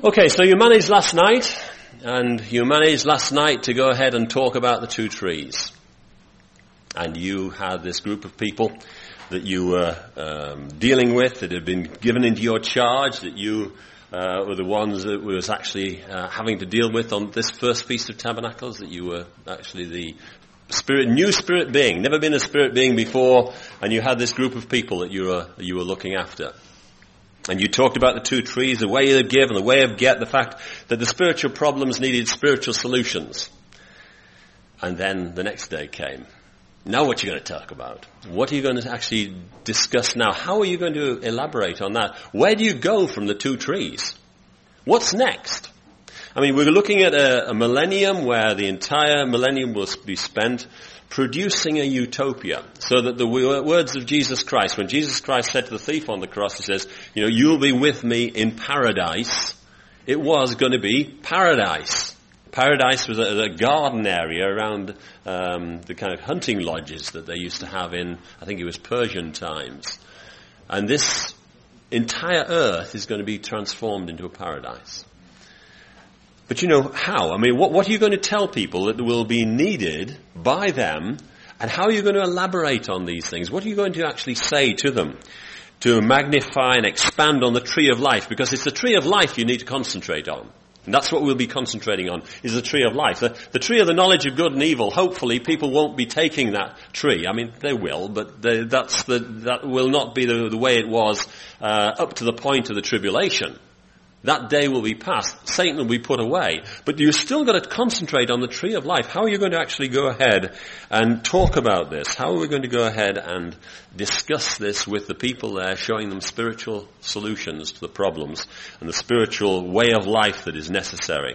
Okay, so you managed last night to go ahead and talk about the two trees. And you had this group of people that you were dealing with, that had been given into your charge, that you were the ones that was actually having to deal with on this first Feast of Tabernacles, that you were actually the new spirit being, never been a spirit being before, and you had this group of people that you were looking after. And you talked about the two trees, the way of give and the way of get, the fact that the spiritual problems needed spiritual solutions. And then the next day came. Now what are you going to talk about? What are you going to actually discuss now? How are you going to elaborate on that? Where do you go from the two trees? What's next? I mean, we're looking at a millennium where the entire millennium will be spent producing a utopia, so that the words of Jesus Christ, when Jesus Christ said to the thief on the cross, he says, you'll be with me in paradise. It was going to be paradise. Paradise was a garden area around the kind of hunting lodges that they used to have in, I think it was Persian times. And this entire earth is going to be transformed into a paradise. But how? I mean, what are you going to tell people that will be needed by them, and how are you going to elaborate on these things? What are you going to actually say to them to magnify and expand on the tree of life? Because it's the tree of life you need to concentrate on. And that's what we'll be concentrating on, is the tree of life. The tree of the knowledge of good and evil, hopefully people won't be taking that tree. I mean, they will, but that will not be the way it was up to the point of the tribulation. That day will be past. Satan will be put away. But you've still got to concentrate on the tree of life. How are you going to actually go ahead and talk about this? How are we going to go ahead and discuss this with the people there, showing them spiritual solutions to the problems and the spiritual way of life that is necessary?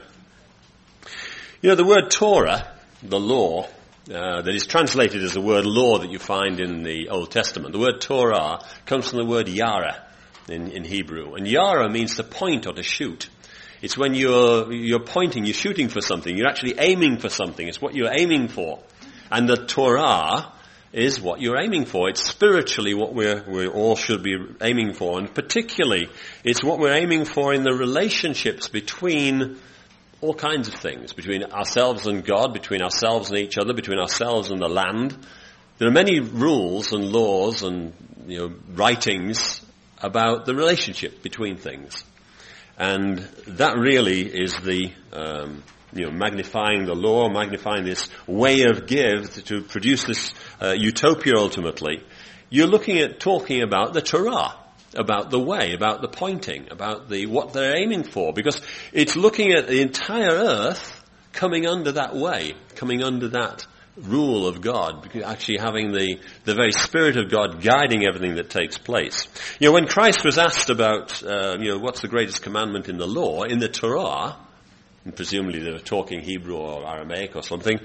The word Torah, the law, that is translated as the word law that you find in the Old Testament. The word Torah comes from the word yara in Hebrew. And yara means to point or to shoot. It's when you're pointing, you're shooting for something. You're actually aiming for something. It's what you're aiming for. And the Torah is what you're aiming for. It's spiritually what we all should be aiming for. And particularly, it's what we're aiming for in the relationships between all kinds of things. Between ourselves and God, between ourselves and each other, between ourselves and the land. There are many rules and laws and writings about the relationship between things. And that really is the, magnifying the law, magnifying this way of give to produce this utopia ultimately. You're looking at talking about the Torah, about the way, about the pointing, about what they're aiming for, because it's looking at the entire earth coming under that way, coming under that rule of God, actually having the very Spirit of God guiding everything that takes place. When Christ was asked about, what's the greatest commandment in the law, in the Torah, and presumably they were talking Hebrew or Aramaic or something,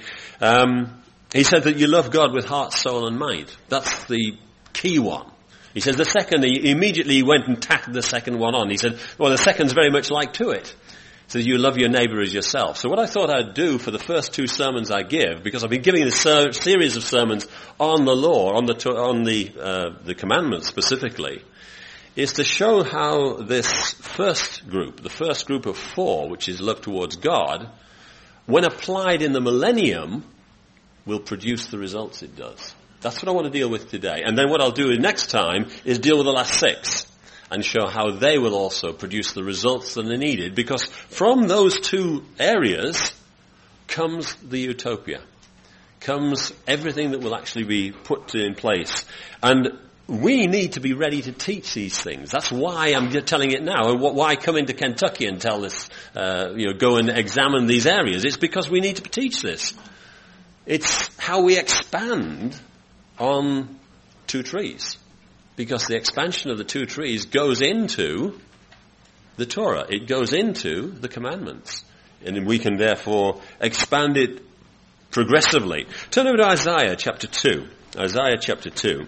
he said that you love God with heart, soul and mind. That's the key one. He says the second, he immediately went and tacked the second one on. He said, well, the second's very much like to it. So you love your neighbor as yourself. So what I thought I'd do for the first two sermons I give, because I've been giving this series of sermons on the law, on the commandments specifically, is to show how this first group, the first group of four, which is love towards God, when applied in the millennium, will produce the results it does. That's what I want to deal with today. And then what I'll do next time is deal with the last six, and show how they will also produce the results that are needed, because from those two areas comes the utopia, comes everything that will actually be put in place. And we need to be ready to teach these things. That's why I'm telling it now, and why come into Kentucky and tell this, go and examine these areas. It's because we need to teach this. It's how we expand on two trees. Because the expansion of the two trees goes into the Torah. It goes into the commandments. And we can therefore expand it progressively. Turn over to Isaiah chapter 2. Isaiah chapter 2.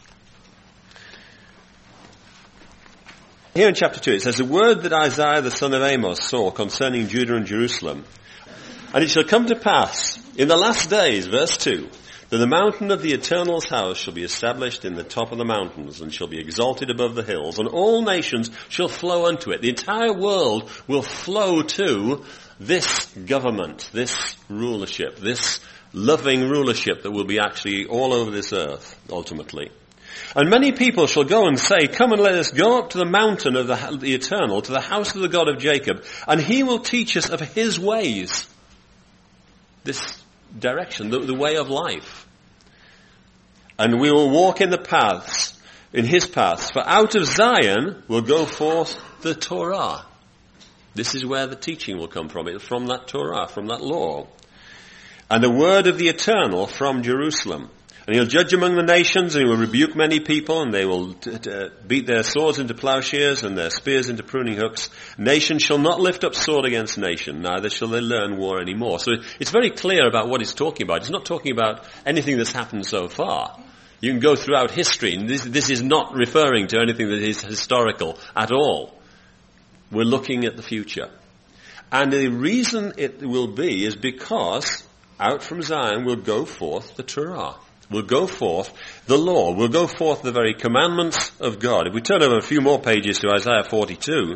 Here in chapter 2 it says, the word that Isaiah the son of Amos saw concerning Judah and Jerusalem. And it shall come to pass in the last days, verse 2, that the mountain of the Eternal's house shall be established in the top of the mountains, and shall be exalted above the hills, and all nations shall flow unto it. The entire world will flow to this government, this rulership, this loving rulership that will be actually all over this earth, ultimately. And many people shall go and say, come and let us go up to the mountain of the Eternal, to the house of the God of Jacob, and he will teach us of his ways. This direction, the way of life. And we will walk in the paths, in his paths, for out of Zion will go forth the Torah. This is where the teaching will come from, from that Torah, from that law. And the word of the Eternal from Jerusalem. And he'll judge among the nations, and he will rebuke many people, and they will beat their swords into plowshares and their spears into pruning hooks. Nation shall not lift up sword against nation, neither shall they learn war anymore. So it's very clear about what he's talking about. He's not talking about anything that's happened so far. You can go throughout history, and this is not referring to anything that is historical at all. We're looking at the future. And the reason it will be is because out from Zion will go forth the Torah. Will go forth the law. Will go forth the very commandments of God. If we turn over a few more pages to Isaiah 42,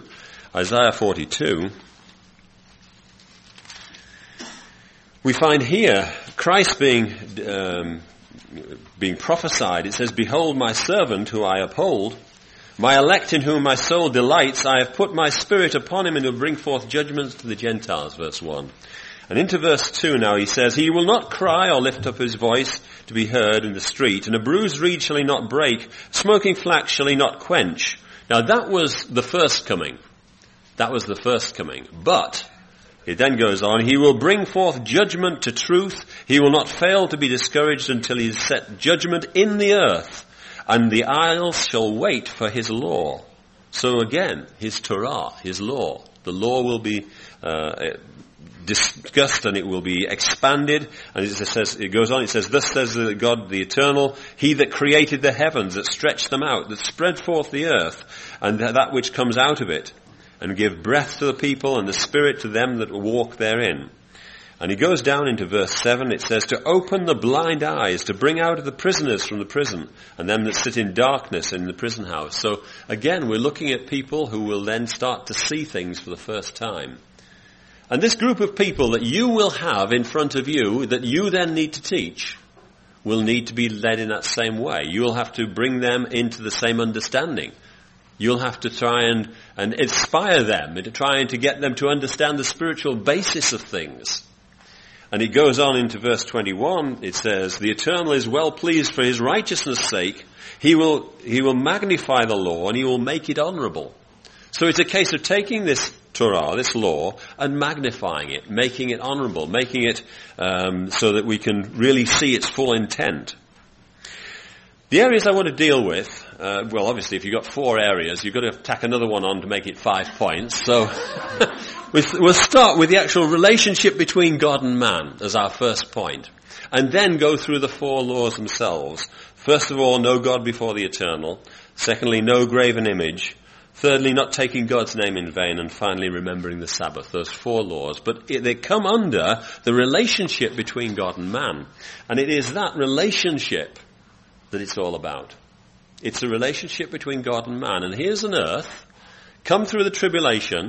we find here Christ being prophesied. It says, behold my servant who I uphold, my elect in whom my soul delights. I have put my spirit upon him and will bring forth judgments to the Gentiles, verse 1. And into verse 2 now he says, he will not cry or lift up his voice to be heard in the street, and a bruised reed shall he not break, smoking flax shall he not quench. Now that was the first coming. That was the first coming. But it then goes on, he will bring forth judgment to truth. He will not fail to be discouraged until he has set judgment in the earth, and the isles shall wait for his law. So again, his Torah, his law. The law will be discussed, and it will be expanded. And it goes on, it says, thus says God the Eternal, he that created the heavens, that stretched them out, that spread forth the earth, and that which comes out of it, and give breath to the people, and the spirit to them that walk therein. And he goes down into verse 7, it says, to open the blind eyes, to bring out the prisoners from the prison, and them that sit in darkness in the prison house. So again, we're looking at people who will then start to see things for the first time. And this group of people that you will have in front of you, that you then need to teach, will need to be led in that same way. You will have to bring them into the same understanding. You'll have to try and inspire them, into trying to get them to understand the spiritual basis of things. And it goes on into verse 21, it says, the Eternal is well pleased for his righteousness' sake. He will magnify the law, and he will make it honorable. So it's a case of taking this Torah, this law, and magnifying it, making it honorable, making it so that we can really see its full intent. The areas I want to deal with, well, obviously, if you've got 4 areas, you've got to tack another one on to make it 5 points. So we'll start with the actual relationship between God and man as our first point, and then go through the 4 laws themselves. First of all, know God before the Eternal. Secondly, no graven image. Thirdly, not taking God's name in vain. And finally, remembering the Sabbath. Those 4 laws. But they come under the relationship between God and man. And it is that relationship that it's all about. It's the relationship between God and man. And here's an earth, come through the tribulation,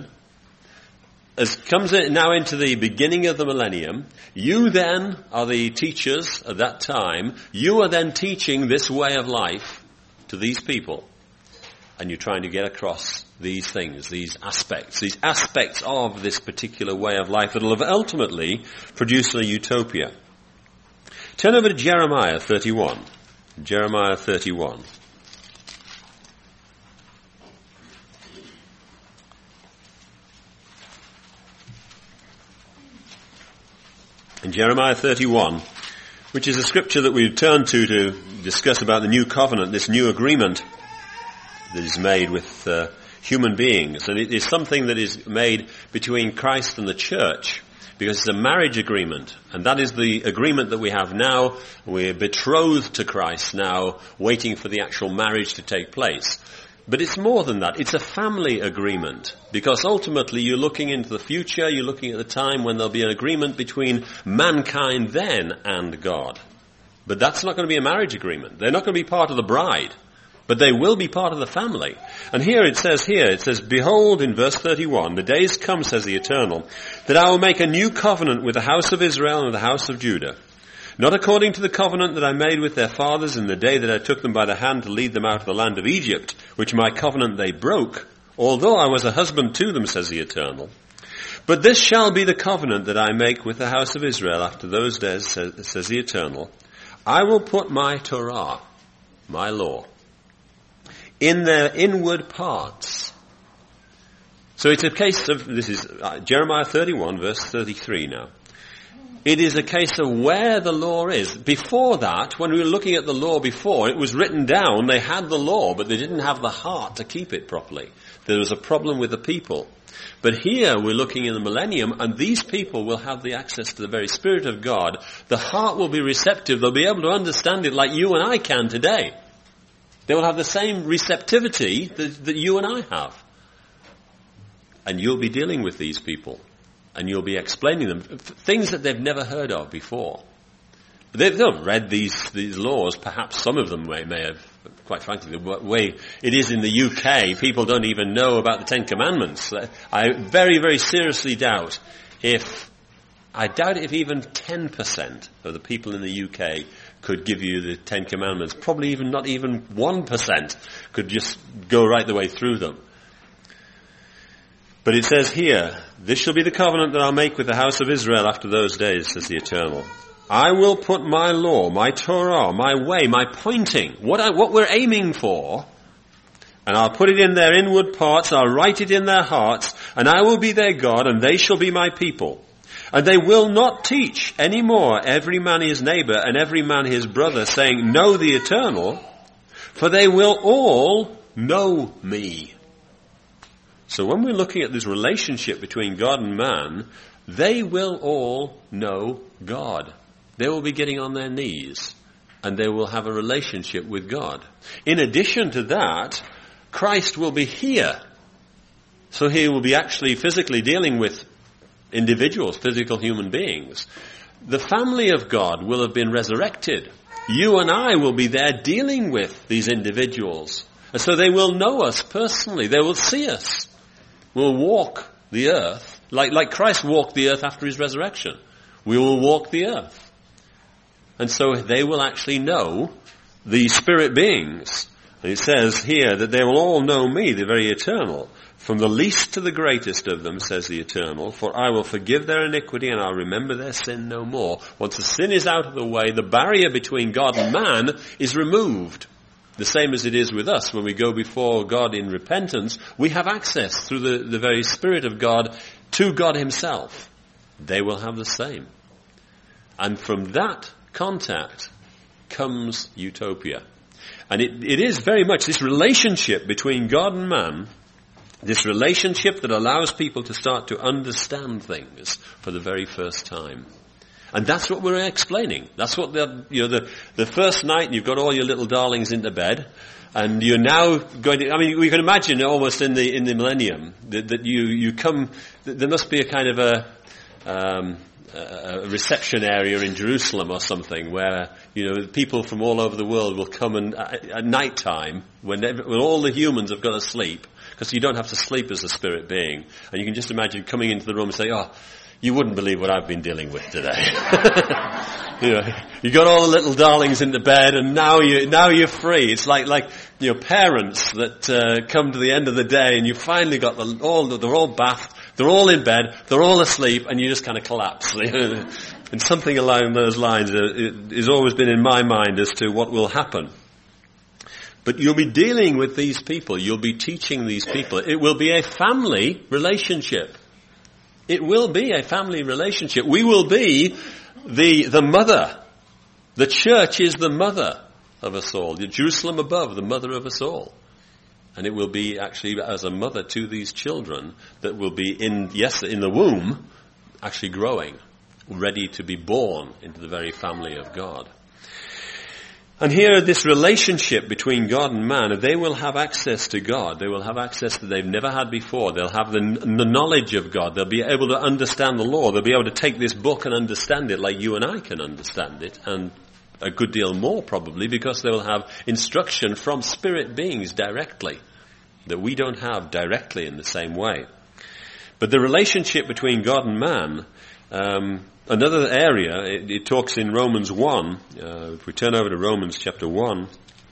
as comes now into the beginning of the millennium. You then are the teachers at that time. You are then teaching this way of life to these people. And you're trying to get across these things, these aspects of this particular way of life that will ultimately produce a utopia. Turn over to Jeremiah 31. Jeremiah 31. In Jeremiah 31, which is a scripture that we turn to discuss about the new covenant, this new agreement that is made with human beings. And it is something that is made between Christ and the church, because it's a marriage agreement. And that is the agreement that we have now. We're betrothed to Christ now, waiting for the actual marriage to take place. But it's more than that. It's a family agreement, because ultimately you're looking into the future. You're looking at the time when there'll be an agreement between mankind then and God. But that's not going to be a marriage agreement. They're not going to be part of the bride. But they will be part of the family. And here, it says, behold, in verse 31, the days come, says the Eternal, that I will make a new covenant with the house of Israel and the house of Judah. Not according to the covenant that I made with their fathers in the day that I took them by the hand to lead them out of the land of Egypt, which my covenant they broke, although I was a husband to them, says the Eternal. But this shall be the covenant that I make with the house of Israel after those days, says the Eternal. I will put my Torah, my law, in their inward parts. So it's a case of, this is Jeremiah 31, verse 33 now. It is a case of where the law is. Before that, when we were looking at the law before, it was written down, they had the law, but they didn't have the heart to keep it properly. There was a problem with the people. But here we're looking in the millennium, and these people will have the access to the very Spirit of God. The heart will be receptive. They'll be able to understand it like you and I can today. They will have the same receptivity that you and I have. And you'll be dealing with these people. And you'll be explaining them things that they've never heard of before. They've not read these laws. Perhaps some of them may have, quite frankly, the way it is in the UK, people don't even know about the Ten Commandments. I very, very seriously doubt if even 10% of the people in the UK could give you the Ten Commandments. Probably not even 1% could just go right the way through them. But it says here, this shall be the covenant that I'll make with the house of Israel after those days, says the Eternal. I will put my law, my Torah, my way, my pointing, what we're aiming for, and I'll put it in their inward parts, I'll write it in their hearts, and I will be their God, and they shall be my people. And they will not teach any more every man his neighbor and every man his brother, saying, know the Eternal, for they will all know me. So when we're looking at this relationship between God and man, they will all know God. They will be getting on their knees, and they will have a relationship with God. In addition to that, Christ will be here. So he will be actually physically dealing with individuals, physical human beings. The family of God will have been resurrected. You and I will be there dealing with these individuals. And so they will know us personally. They will see us. We'll walk the earth like Christ walked the earth after his resurrection. We will walk the earth. And so they will actually know the spirit beings. And it says here that they will all know me, the very Eternal. From the least to the greatest of them, says the Eternal, for I will forgive their iniquity and I'll remember their sin no more. Once the sin is out of the way, the barrier between God and man is removed. The same as it is with us. When we go before God in repentance, we have access through the very Spirit of God to God himself. They will have the same. And from that contact comes utopia. And it is very much this relationship between God and man, this relationship that allows people to start to understand things for the very first time. And that's what we're explaining. That's what the first night you've got all your little darlings into bed, and you're now going to, we can imagine almost in the millennium that you come, there must be a kind of a reception area in Jerusalem or something where, people from all over the world will come and at night time when all the humans have gone to sleep, because you don't have to sleep as a spirit being, and you can just imagine coming into the room and say, you wouldn't believe what I've been dealing with today. You got all the little darlings into bed, and now you're free. It's like parents that come to the end of the day, and you finally got they're all bathed, they're all in bed, they're all asleep, and you just kind of collapse. And something along those lines has always been in my mind as to what will happen. But you'll be dealing with these people. You'll be teaching these people. It will be a family relationship. It will be a family relationship. We will be the mother. The church is the mother of us all. The Jerusalem above, the mother of us all. And it will be actually as a mother to these children that will be in the womb, actually growing, ready to be born into the very family of God. And here, this relationship between God and man, they will have access to God. They will have access that they've never had before. They'll have the knowledge of God. They'll be able to understand the law. They'll be able to take this book and understand it like you and I can understand it, and a good deal more probably, because they will have instruction from spirit beings directly that we don't have directly in the same way. But the relationship between God and man, another area, it talks in Romans 1, if we turn over to Romans chapter 1,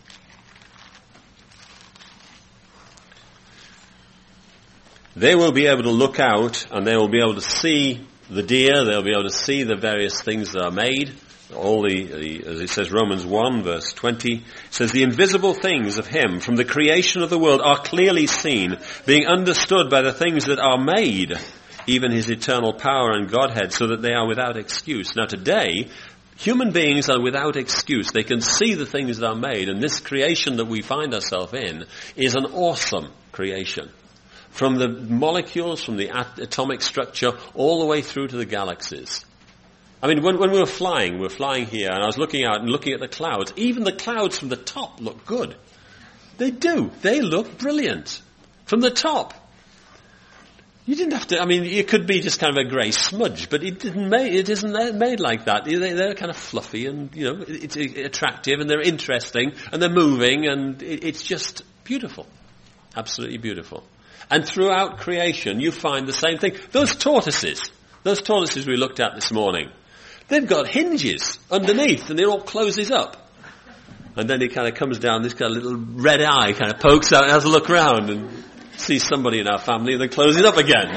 they will be able to look out and they will be able to see the deer, they'll be able to see the various things that are made. All as it says, Romans 1 verse 20, says, the invisible things of him from the creation of the world are clearly seen, being understood by the things that are made, even his eternal power and Godhead, so that they are without excuse. Now today, human beings are without excuse. They can see the things that are made, and this creation that we find ourselves in is an awesome creation. From the molecules, from the atomic structure, all the way through to the galaxies. I mean, when we were flying here, and I was looking out and looking at the clouds. Even the clouds from the top look good. They do. They look brilliant. From the top. You didn't have to, I mean, it could be just kind of a grey smudge, but it isn't made like that. They're kind of fluffy and, it's attractive and they're interesting and they're moving and it's just beautiful. Absolutely beautiful. And throughout creation, you find the same thing. Those tortoises we looked at this morning, they've got hinges underneath and it all closes up. And then it kind of comes down, this kind of little red eye kind of pokes out and has a look around and sees somebody in our family and then closes it up again.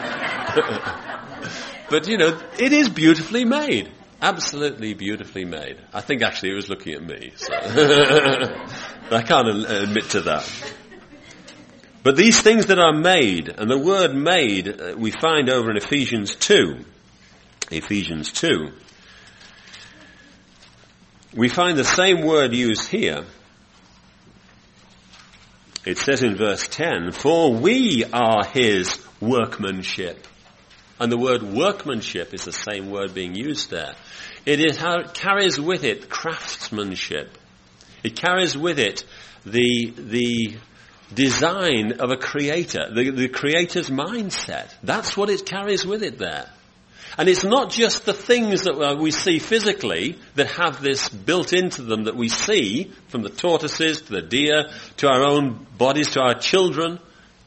But, it is beautifully made. Absolutely beautifully made. I think actually it was looking at me. So. I can't admit to that. But these things that are made, and the word made we find over in Ephesians 2. Ephesians 2. We find the same word used here. It says in verse 10, for we are his workmanship. And the word workmanship is the same word being used there. It carries with it craftsmanship. It carries with it the design of a creator, the creator's mindset. That's what it carries with it there. And it's not just the things that we see physically that have this built into them that we see, from the tortoises to the deer, to our own bodies, to our children.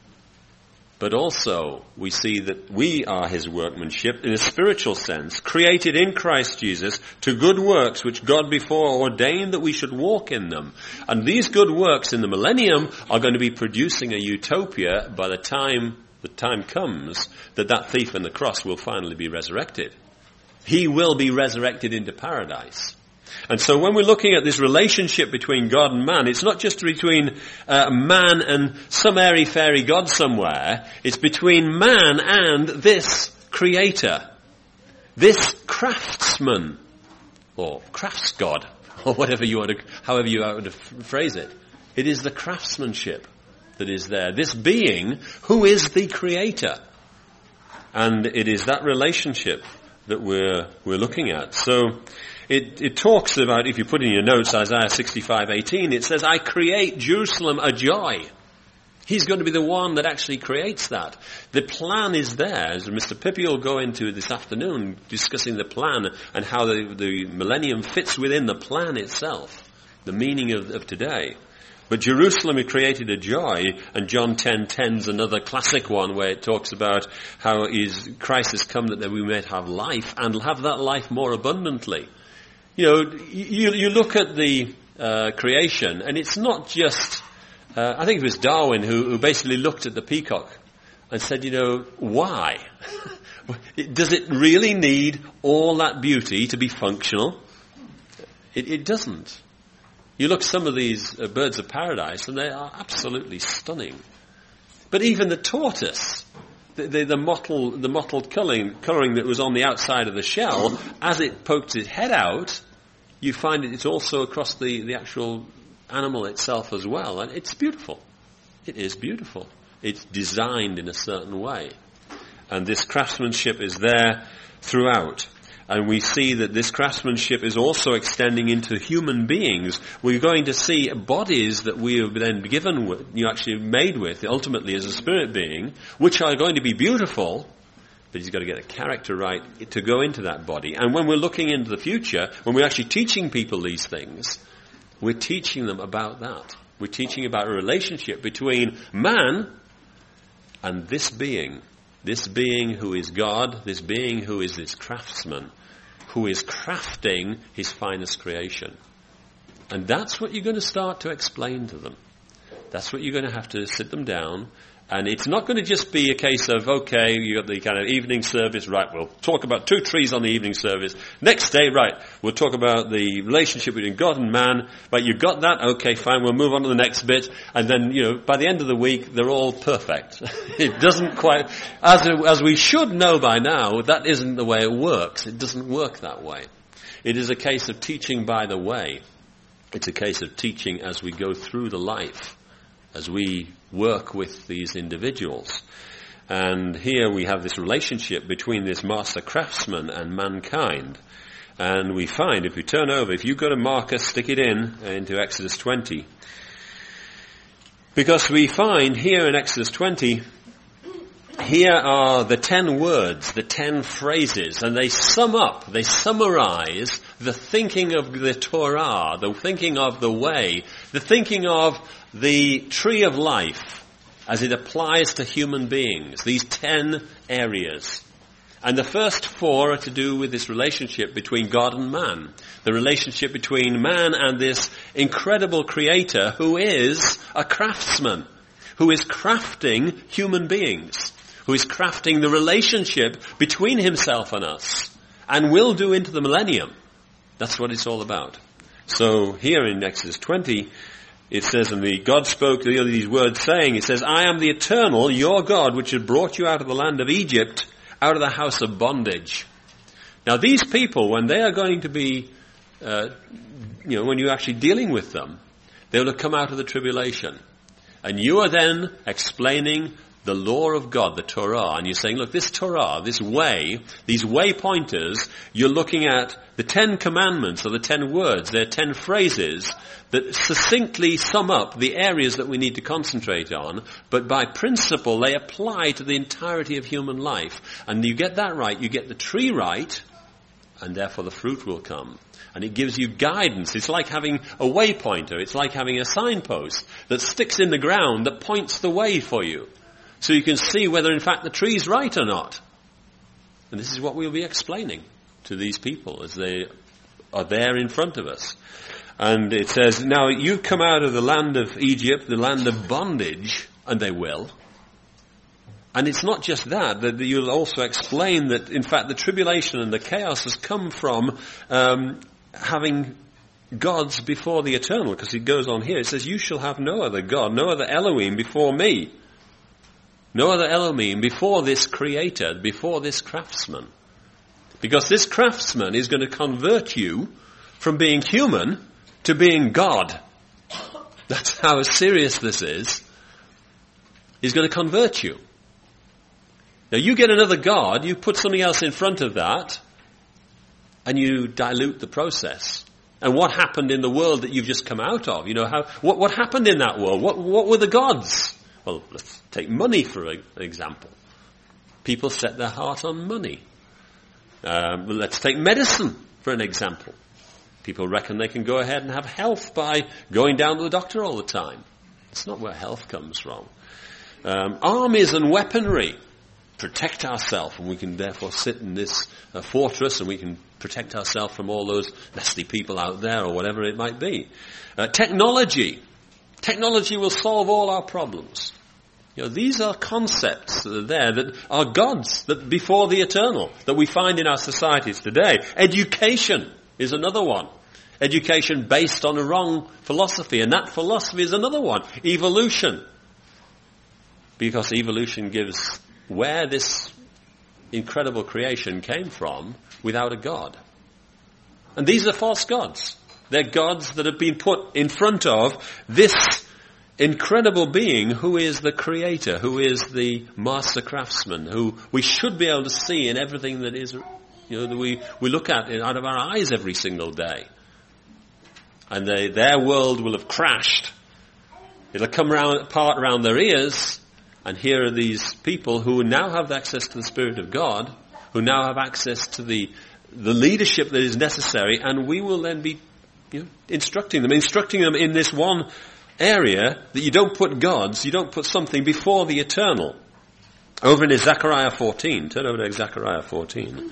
But also we see that we are his workmanship in a spiritual sense, created in Christ Jesus to good works which God before ordained that we should walk in them. And these good works in the millennium are going to be producing a utopia by the time comes that thief on the cross will finally be resurrected. He will be resurrected into paradise. And so when we're looking at this relationship between God and man, it's not just between man and some airy-fairy God somewhere. It's between man and this creator, this craftsman, or crafts God, or however you want to phrase it. It is the craftsmanship that is there. This being who is the creator. And it is that relationship that we're looking at. So it talks about, if you put in your notes, Isaiah 65:18, it says, I create Jerusalem a joy. He's going to be the one that actually creates that. The plan is there, as Mr. Pippi will go into this afternoon, discussing the plan and how the millennium fits within the plan itself, the meaning of today. But Jerusalem he created a joy, and John 10:10's another classic one where it talks about how Christ has come that we may have life and have that life more abundantly. You look at the creation, and it's not just, I think it was Darwin who basically looked at the peacock and said, why? Does it really need all that beauty to be functional? It doesn't. You look at some of these birds of paradise and they are absolutely stunning. But even the tortoise, the mottled colouring that was on the outside of the shell, as it pokes its head out, you find it's also across the actual animal itself as well. And it's beautiful. It is beautiful. It's designed in a certain way. And this craftsmanship is there throughout. And we see that this craftsmanship is also extending into human beings. We're going to see bodies that we have then given with, actually made with, ultimately as a spirit being, which are going to be beautiful, but he's got to get the character right to go into that body. And when we're looking into the future, when we're actually teaching people these things, we're teaching them about that. We're teaching about a relationship between man and this being who is God, this being who is this craftsman, who is crafting his finest creation. And that's what you're going to start to explain to them. That's what you're going to have to sit them down. And it's not going to just be a case of, okay, you got the kind of evening service, right, we'll talk about 2 trees on the evening service. Next day, right, we'll talk about the relationship between God and man. Right, you got that? Okay, fine, we'll move on to the next bit. And then, by the end of the week, they're all perfect. It doesn't quite, as we should know by now, that isn't the way it works. It doesn't work that way. It is a case of teaching by the way. It's a case of teaching as we go through the life, as we work with these individuals. And here we have this relationship between this master craftsman and mankind. And we find, if we turn over, if you've got a marker, stick it into Exodus 20. Because we find here in Exodus 20, here are the 10 words, the 10 phrases, and they summarize the thinking of the Torah, the thinking of the way, the thinking of the tree of life as it applies to human beings, these 10 areas. And the first 4 are to do with this relationship between God and man, the relationship between man and this incredible creator who is a craftsman, who is crafting human beings, who is crafting the relationship between himself and us, and will do into the millennium. That's what it's all about. So here in Exodus 20, it says, and God spoke these words saying, it says, I am the eternal, your God, which had brought you out of the land of Egypt, out of the house of bondage. Now these people, when they are going to be, when you're actually dealing with them, they will have come out of the tribulation. And you are then explaining the law of God, the Torah, and you're saying, look, this Torah, this way, these way pointers, you're looking at the 10 commandments, or the 10 words, they're 10 phrases that succinctly sum up the areas that we need to concentrate on, but by principle they apply to the entirety of human life. And you get that right, you get the tree right, and therefore the fruit will come. And it gives you guidance. It's like having a waypointer. It's like having a signpost that sticks in the ground that points the way for you, so you can see whether in fact the tree's right or not. And this is what we'll be explaining to these people as they are there in front of us. And it says, now you've come out of the land of Egypt, the land of bondage, and they will. And it's not just that you'll also explain that in fact the tribulation and the chaos has come from having gods before the eternal, because it goes on here, it says, you shall have no other God, no other Elohim before me. No other Elohim before this creator, before this craftsman. Because this craftsman is going to convert you from being human to being God. That's how serious this is. He's going to convert you. Now you get another God, you put something else in front of that, and you dilute the process. And what happened in the world that you've just come out of? What happened in that world? What were the gods? Well, let's take money for an example. People set their heart on money. Let's take medicine for an example. People reckon they can go ahead and have health by going down to the doctor all the time. It's not where health comes from. Armies and weaponry protect ourselves, and we can therefore sit in this fortress and we can protect ourselves from all those nasty people out there or whatever it might be. Technology will solve all our problems. These are concepts that are there that are gods that before the eternal that we find in our societies today. Education is another one. Education based on a wrong philosophy, and that philosophy is another one. Evolution. Because evolution gives where this incredible creation came from without a God. And these are false gods. They're gods that have been put in front of this incredible being who is the creator, who is the master craftsman, who we should be able to see in everything that is, that we look at out of our eyes every single day. And their world will have crashed. It'll come apart around their ears, And here are these people who now have access to the Spirit of God, who now have access to the leadership that is necessary, and we will then be instructing them in this one area that you don't put gods, you don't put something before the eternal. Over in Zechariah 14, turn over to Zechariah 14.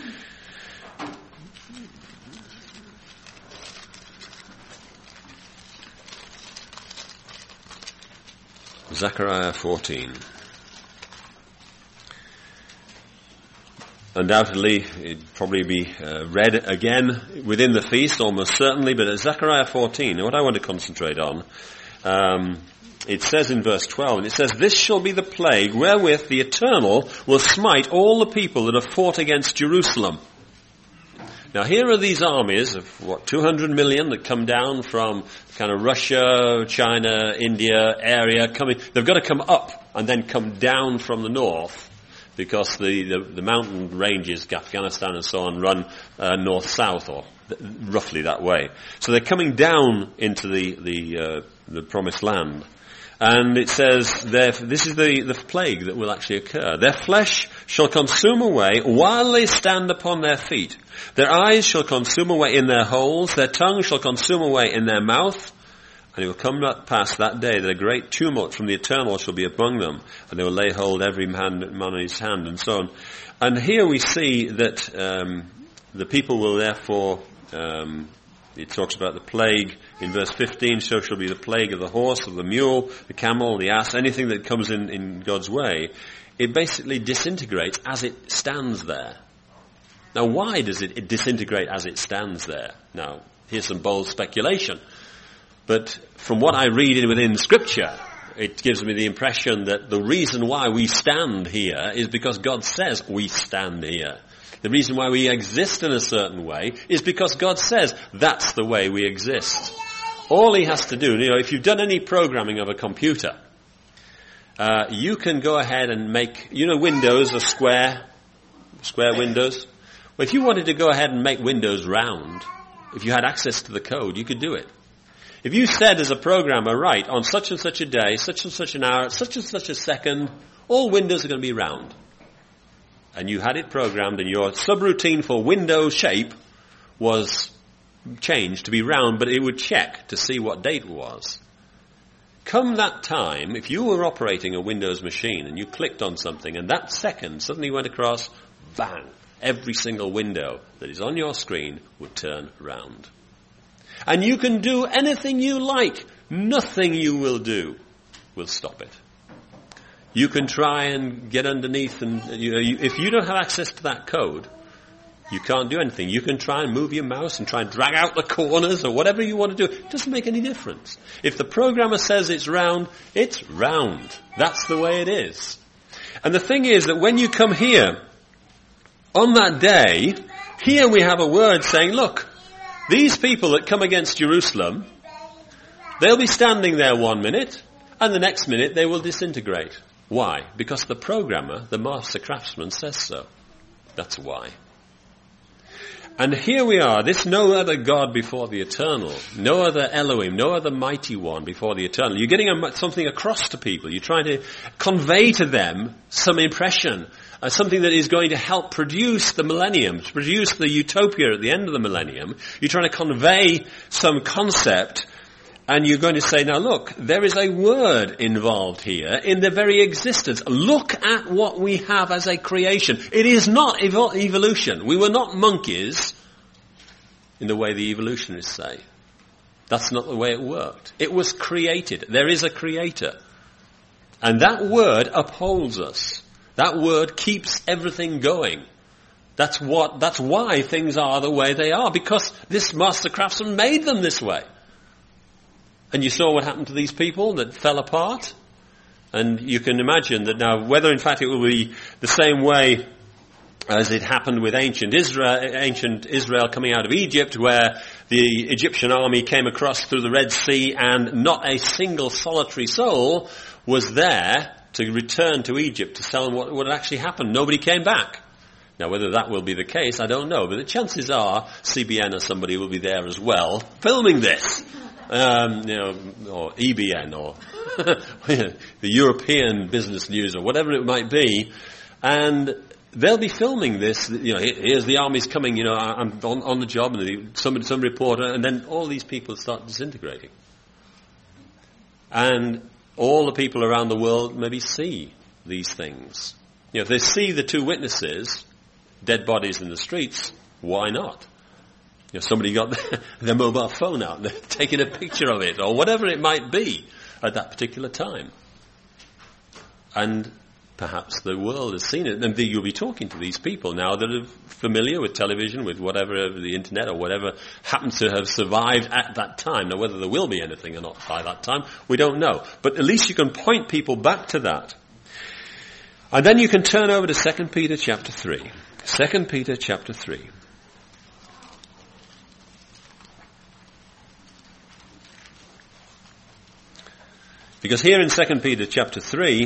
Zechariah 14. Undoubtedly, it'd probably be read again within the feast, almost certainly, but at Zechariah 14, what I want to concentrate on, it says in verse 12, and it says, "This shall be the plague wherewith the Eternal will smite all the people that have fought against Jerusalem." Now here are these armies of 200 million that come down from kind of Russia, China, India area coming. They've got to come up and then come down from the north, because the mountain ranges, Afghanistan and so on, run north-south, or roughly that way. So they're coming down into the promised land. And it says, this is the plague that will actually occur. "Their flesh shall consume away while they stand upon their feet. Their eyes shall consume away in their holes. Their tongue shall consume away in their mouth. And it will come past that day that a great tumult from the Eternal shall be among them. And they will lay hold every man on his hand," and so on. And here we see that the people will therefore... it talks about the plague in verse 15, "So shall be the plague of the horse, of the mule, the camel, the ass," anything that comes in God's way. It basically disintegrates as it stands there. Now, why does it disintegrate as it stands there? Now, here's some bold speculation. But from what I read within Scripture, it gives me the impression that the reason why we stand here is because God says we stand here. The reason why we exist in a certain way is because God says that's the way we exist. All he has to do, if you've done any programming of a computer, you can go ahead and make, Windows are square windows. Well, if you wanted to go ahead and make Windows round, if you had access to the code, you could do it. If you said as a programmer, right, on such and such a day, such and such an hour, such and such a second, all windows are going to be round. And you had it programmed, and your subroutine for window shape was changed to be round, but it would check to see what date it was. Come that time, if you were operating a Windows machine and you clicked on something, and that second suddenly went across, bang, every single window that is on your screen would turn round. And you can do anything you like. Nothing you will do will stop it. You can try and get underneath, and if you don't have access to that code, you can't do anything. You can try and move your mouse and try and drag out the corners or whatever you want to do. It doesn't make any difference. If the programmer says it's round, it's round. That's the way it is. And the thing is that when you come here, on that day, here we have a word saying, look, these people that come against Jerusalem, they'll be standing there 1 minute, and the next minute they will disintegrate. Why? Because the programmer, the master craftsman, says so. That's why. And here we are, this no other God before the Eternal, no other Elohim, no other mighty one before the Eternal. You're getting something across to people. You're trying to convey to them some impression, something that is going to help produce the millennium, to produce the utopia at the end of the millennium. You're trying to convey some concept. And you're going to say, now look, there is a word involved here in the very existence. Look at what we have as a creation. It is not evolution. We were not monkeys in the way the evolutionists say. That's not the way it worked. It was created. There is a creator. And that word upholds us. That word keeps everything going. That's why things are the way they are, because this master craftsman made them this way. And you saw what happened to these people that fell apart. And you can imagine that now, whether in fact it will be the same way as it happened with ancient Israel coming out of Egypt, where the Egyptian army came across through the Red Sea and not a single solitary soul was there to return to Egypt to tell them what had actually happened. Nobody came back. Now, whether that will be the case, I don't know. But the chances are CBN or somebody will be there as well, filming this. Or EBN or the European Business News or whatever it might be. And they'll be filming this. Here's the army's coming, I'm on the job, and some reporter, and then all these people start disintegrating. And all the people around the world maybe see these things. If they see the two witnesses, dead bodies in the streets, why not? Somebody got their mobile phone out and they're taking a picture of it, or whatever it might be at that particular time. And perhaps the world has seen it. And you'll be talking to these people now that are familiar with television, with whatever, the internet or whatever happens to have survived at that time. Now, whether there will be anything or not by that time, we don't know. But at least you can point people back to that. And then you can turn over to 2 Peter chapter 3. 2 Peter chapter 3. Because here in 2 Peter chapter 3,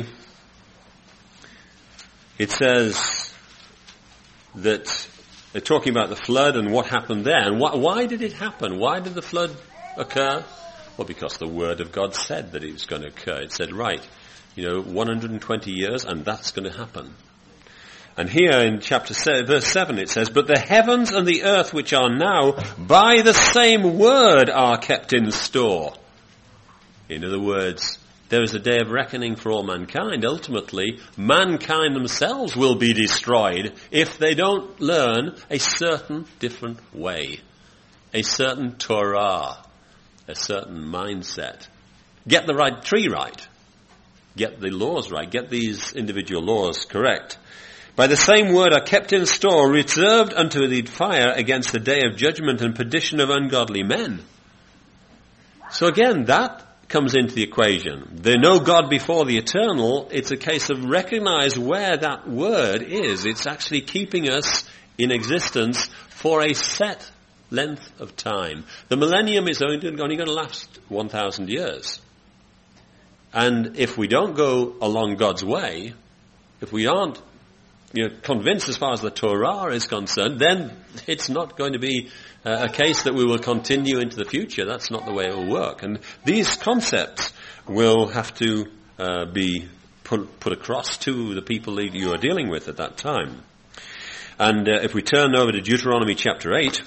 it says that they're talking about the flood and what happened there. And why did it happen? Why did the flood occur? Well, because the Word of God said that it was going to occur. It said, 120 years, and that's going to happen. And here in chapter 7, verse 7, it says, "But the heavens and the earth which are now, by the same word are kept in store." In other words, there is a day of reckoning for all mankind. Ultimately, mankind themselves will be destroyed if they don't learn a certain different way, a certain Torah, a certain mindset. Get the right tree right. Get the laws right. Get these individual laws correct. "By the same word are kept in store, reserved unto the fire against the day of judgment and perdition of ungodly men." So again, that comes into the equation. They know God before the eternal. It's a case of recognize where that word is. It's actually keeping us in existence for a set length of time. The millennium is only going to last 1,000 years. And if we don't go along God's way, if we aren't convinced as far as the Torah is concerned, then it's not going to be a case that we will continue into the future. That's not the way it will work. And these concepts will have to be put across to the people that you are dealing with at that time. And if we turn over to Deuteronomy chapter 8,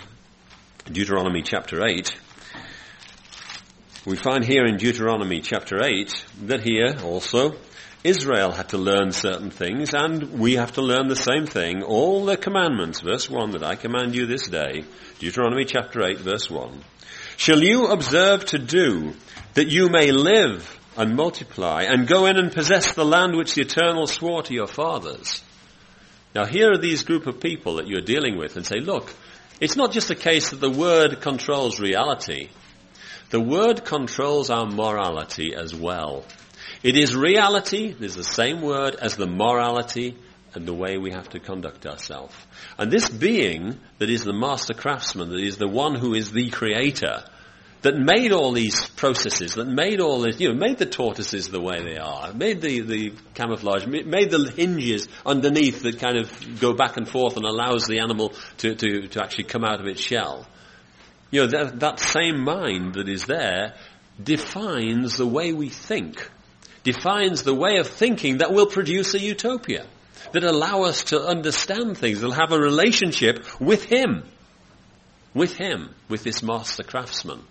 we find here in Deuteronomy chapter 8 that here also Israel had to learn certain things, and we have to learn the same thing. All the commandments, verse 1, that I command you this day, Deuteronomy chapter 8, verse 1, "Shall you observe to do, that you may live and multiply, and go in and possess the land which the Eternal swore to your fathers." Now here are these group of people that you're dealing with, and say, look, it's not just a case that the Word controls reality. The Word controls our morality as well. It is reality, it is the same word as the morality and the way we have to conduct ourselves. And this being that is the master craftsman, that is the one who is the creator, that made all these processes, that made all this, made the tortoises the way they are, made the camouflage, made the hinges underneath that kind of go back and forth and allows the animal to actually come out of its shell. That same mind that is there defines the way we think, defines the way of thinking that will produce a utopia, that allow us to understand things, that have a relationship with him, with this master craftsman.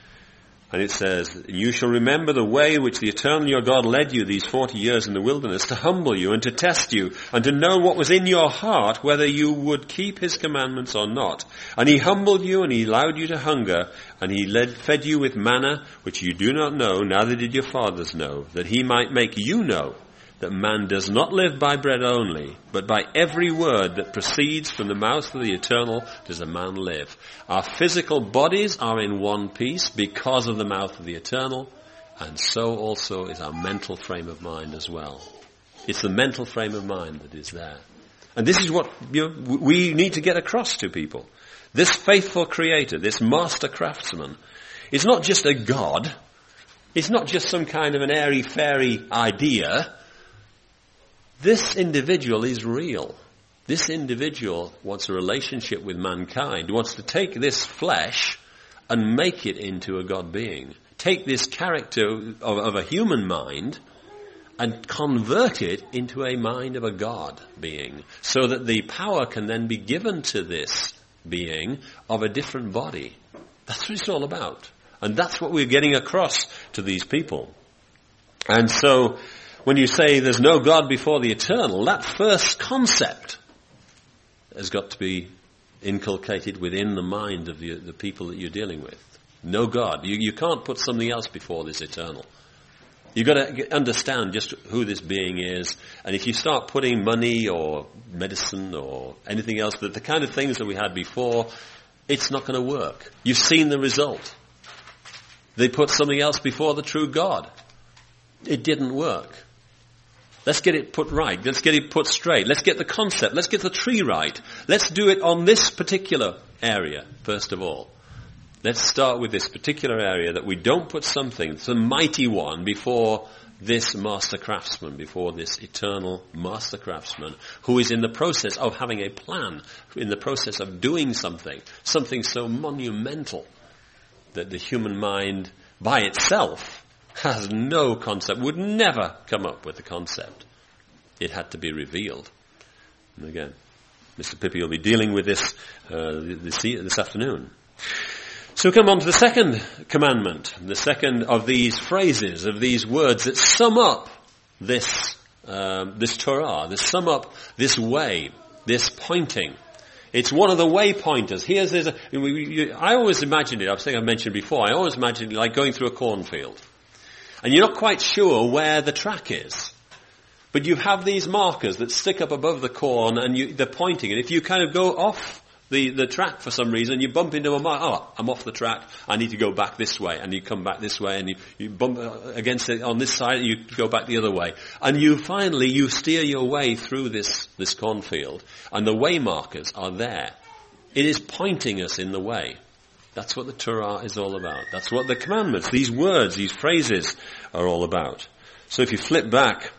And it says, "You shall remember the way which the Eternal your God led you these 40 years in the wilderness, to humble you and to test you, and to know what was in your heart, whether you would keep his commandments or not. And he humbled you, and he allowed you to hunger, and he fed you with manna, which you do not know, neither did your fathers know, that he might make you know that man does not live by bread only, but by every word that proceeds from the mouth of the Eternal does a man live." Our physical bodies are in one piece because of the mouth of the Eternal, and so also is our mental frame of mind as well. It's the mental frame of mind that is there. And this is what we need to get across to people. This faithful creator, this master craftsman, is not just a god. It's not just some kind of an airy-fairy idea. This individual is real. This individual wants a relationship with mankind. He wants to take this flesh and make it into a God being. Take this character of a human mind and convert it into a mind of a God being, so that the power can then be given to this being of a different body. That's what it's all about. And that's what we're getting across to these people. And so, when you say there's no God before the eternal, that first concept has got to be inculcated within the mind of the people that you're dealing with. No God. You can't put something else before this eternal. You've got to understand just who this being is. And if you start putting money or medicine or anything else, the kind of things that we had before, it's not going to work. You've seen the result. They put something else before the true God. It didn't work. Let's get it put right. Let's get it put straight. Let's get the concept. Let's get the tree right. Let's do it on this particular area, first of all. Let's start with this particular area, that we don't put something, the mighty one, before this master craftsman, before this eternal master craftsman, who is in the process of having a plan, in the process of doing something so monumental that the human mind by itself has no concept, would never come up with the concept. It had to be revealed. And again, Mr. Pippi will be dealing with this this afternoon. So we come on to the second commandment, the second of these phrases, of these words that sum up this Torah, that sum up this way, this pointing. It's one of the way pointers. I always imagined it, I think I mentioned before, I always imagined it like going through a cornfield. And you're not quite sure where the track is. But you have these markers that stick up above the corn and they're pointing. And if you kind of go off the track for some reason, you bump into a mark. Oh, I'm off the track. I need to go back this way. And you come back this way and you bump against it on this side and you go back the other way. And you steer your way through this cornfield. And the way markers are there. It is pointing us in the way. That's what the Torah is all about. That's what the commandments, these words, these phrases are all about. So if you flip back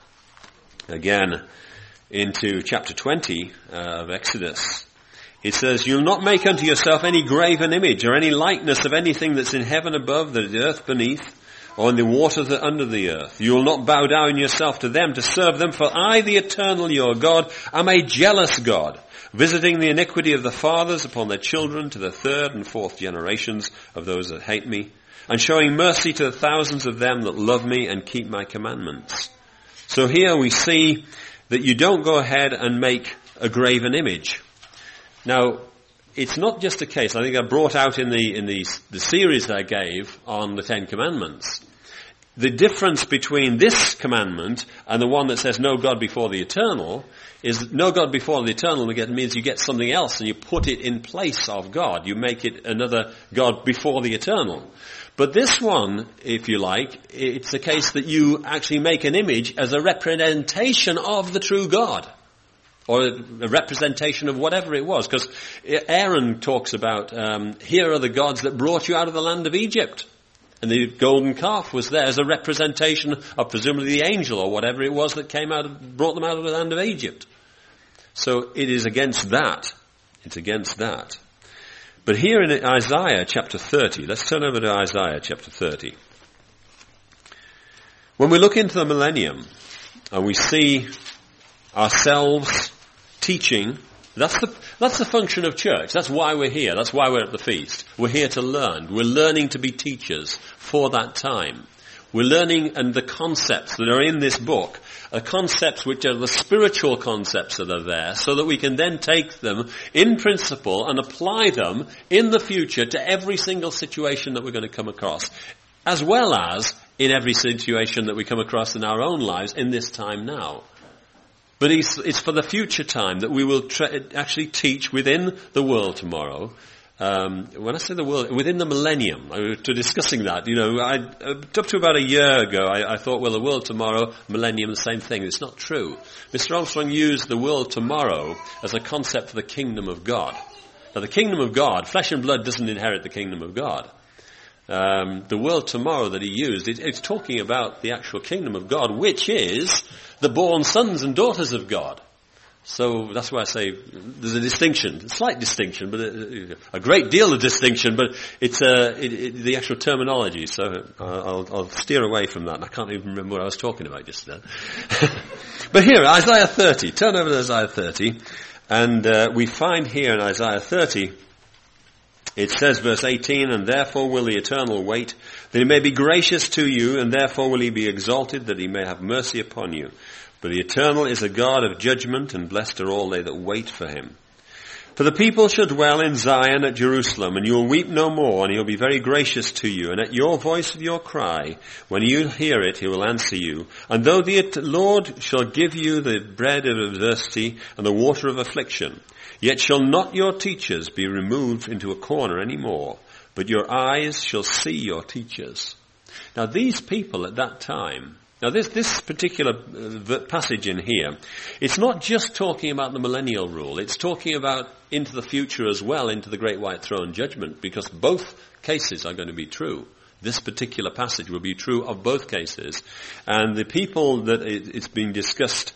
again into chapter 20 of Exodus, it says, "You'll not make unto yourself any graven image or any likeness of anything that's in heaven above, the earth beneath, or in the water that under the earth. You will not bow down yourself to them to serve them, for I, the eternal your God, am a jealous God, visiting the iniquity of the fathers upon their children to the third and fourth generations of those that hate me, and showing mercy to the thousands of them that love me and keep my commandments." So here we see that you don't go ahead and make a graven image. Now, it's not just a case, I think I brought out in the series that I gave on the Ten Commandments, the difference between this commandment and the one that says no God before the eternal is no God before the eternal means you get something else and you put it in place of God. You make it another God before the eternal. But this one, if you like, it's a case that you actually make an image as a representation of the true God. Or a representation of whatever it was. Because Aaron talks about, here are the gods that brought you out of the land of Egypt. And the golden calf was there as a representation of presumably the angel or whatever it was that brought them out of the land of Egypt. So it is against that. It's against that. But here in Isaiah chapter 30, let's turn over to Isaiah chapter 30. When we look into the millennium and we see ourselves teaching, that's the function of church. That's why we're here. That's why we're at the feast. We're here to learn. We're learning to be teachers for that time. We're learning, and the concepts that are in this book are concepts which are the spiritual concepts that are there, so that we can then take them in principle and apply them in the future to every single situation that we're going to come across, as well as in every situation that we come across in our own lives in this time now. But it's for the future time that we will actually teach within the world tomorrow. When I say the world, within the millennium, to discussing that, up to about a year ago, I thought, well, the world tomorrow, millennium, the same thing. It's not true. Mr. Armstrong used the world tomorrow as a concept for the kingdom of God. Now, the kingdom of God, flesh and blood doesn't inherit the kingdom of God. The world tomorrow that he used, it's talking about the actual kingdom of God, which is the born sons and daughters of God. So that's why I say there's a distinction, a slight distinction, but a great deal of distinction, but it's the actual terminology. So I'll steer away from that. And I can't even remember what I was talking about just then. But here, Isaiah 30. Turn over to Isaiah 30. And we find here in Isaiah 30, it says, verse 18, and therefore will the Eternal wait, that he may be gracious to you, and therefore will he be exalted, that he may have mercy upon you. But the Eternal is a God of judgment, and blessed are all they that wait for him. For the people shall dwell in Zion at Jerusalem, and you will weep no more, and he will be very gracious to you. And at your voice of your cry, when you hear it, he will answer you. And though the Lord shall give you the bread of adversity and the water of affliction, yet shall not your teachers be removed into a corner any more, but your eyes shall see your teachers. Now these people at that time, now this particular passage in here, it's not just talking about the millennial rule, it's talking about into the future as well, into the great white throne judgment, because both cases are going to be true. This particular passage will be true of both cases. And the people that it's being discussed,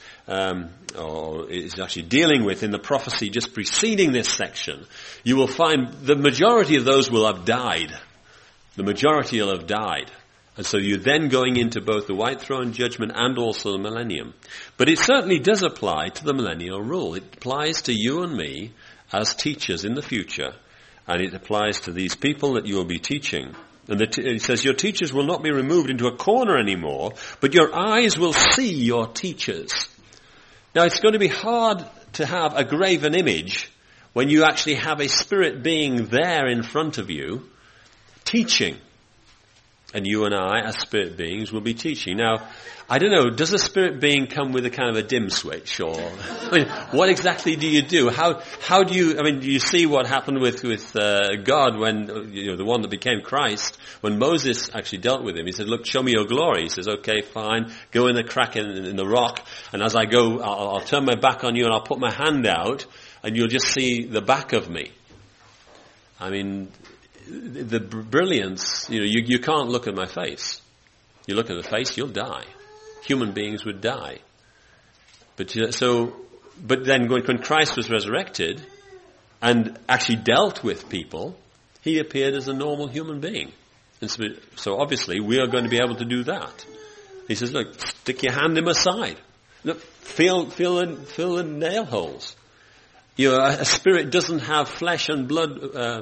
or is actually dealing with in the prophecy just preceding this section, you will find the majority of those will have died. The majority will have died. And so you're then going into both the white throne judgment and also the millennium. But it certainly does apply to the millennial rule. It applies to you and me as teachers in the future. And it applies to these people that you will be teaching. And it says, your teachers will not be removed into a corner anymore, but your eyes will see your teachers. Now it's going to be hard to have a graven image when you actually have a spirit being there in front of you teaching. And you and I, as spirit beings, will be teaching. Now, I don't know, does a spirit being come with a kind of a dim switch? Or I mean, what exactly do you do? How do you, I mean, do you see what happened with God when, the one that became Christ, when Moses actually dealt with him? He said, look, show me your glory. He says, okay, fine, go in the crack in the rock, and as I go, I'll turn my back on you and I'll put my hand out, and you'll just see the back of me. I mean, the brilliance, you can't look at my face. You look at the face, you'll die. Human beings would die. But then when Christ was resurrected and actually dealt with people, he appeared as a normal human being. And so obviously we are going to be able to do that. He says, look, stick your hand in my side. Look, feel the nail holes. A spirit doesn't have flesh and blood,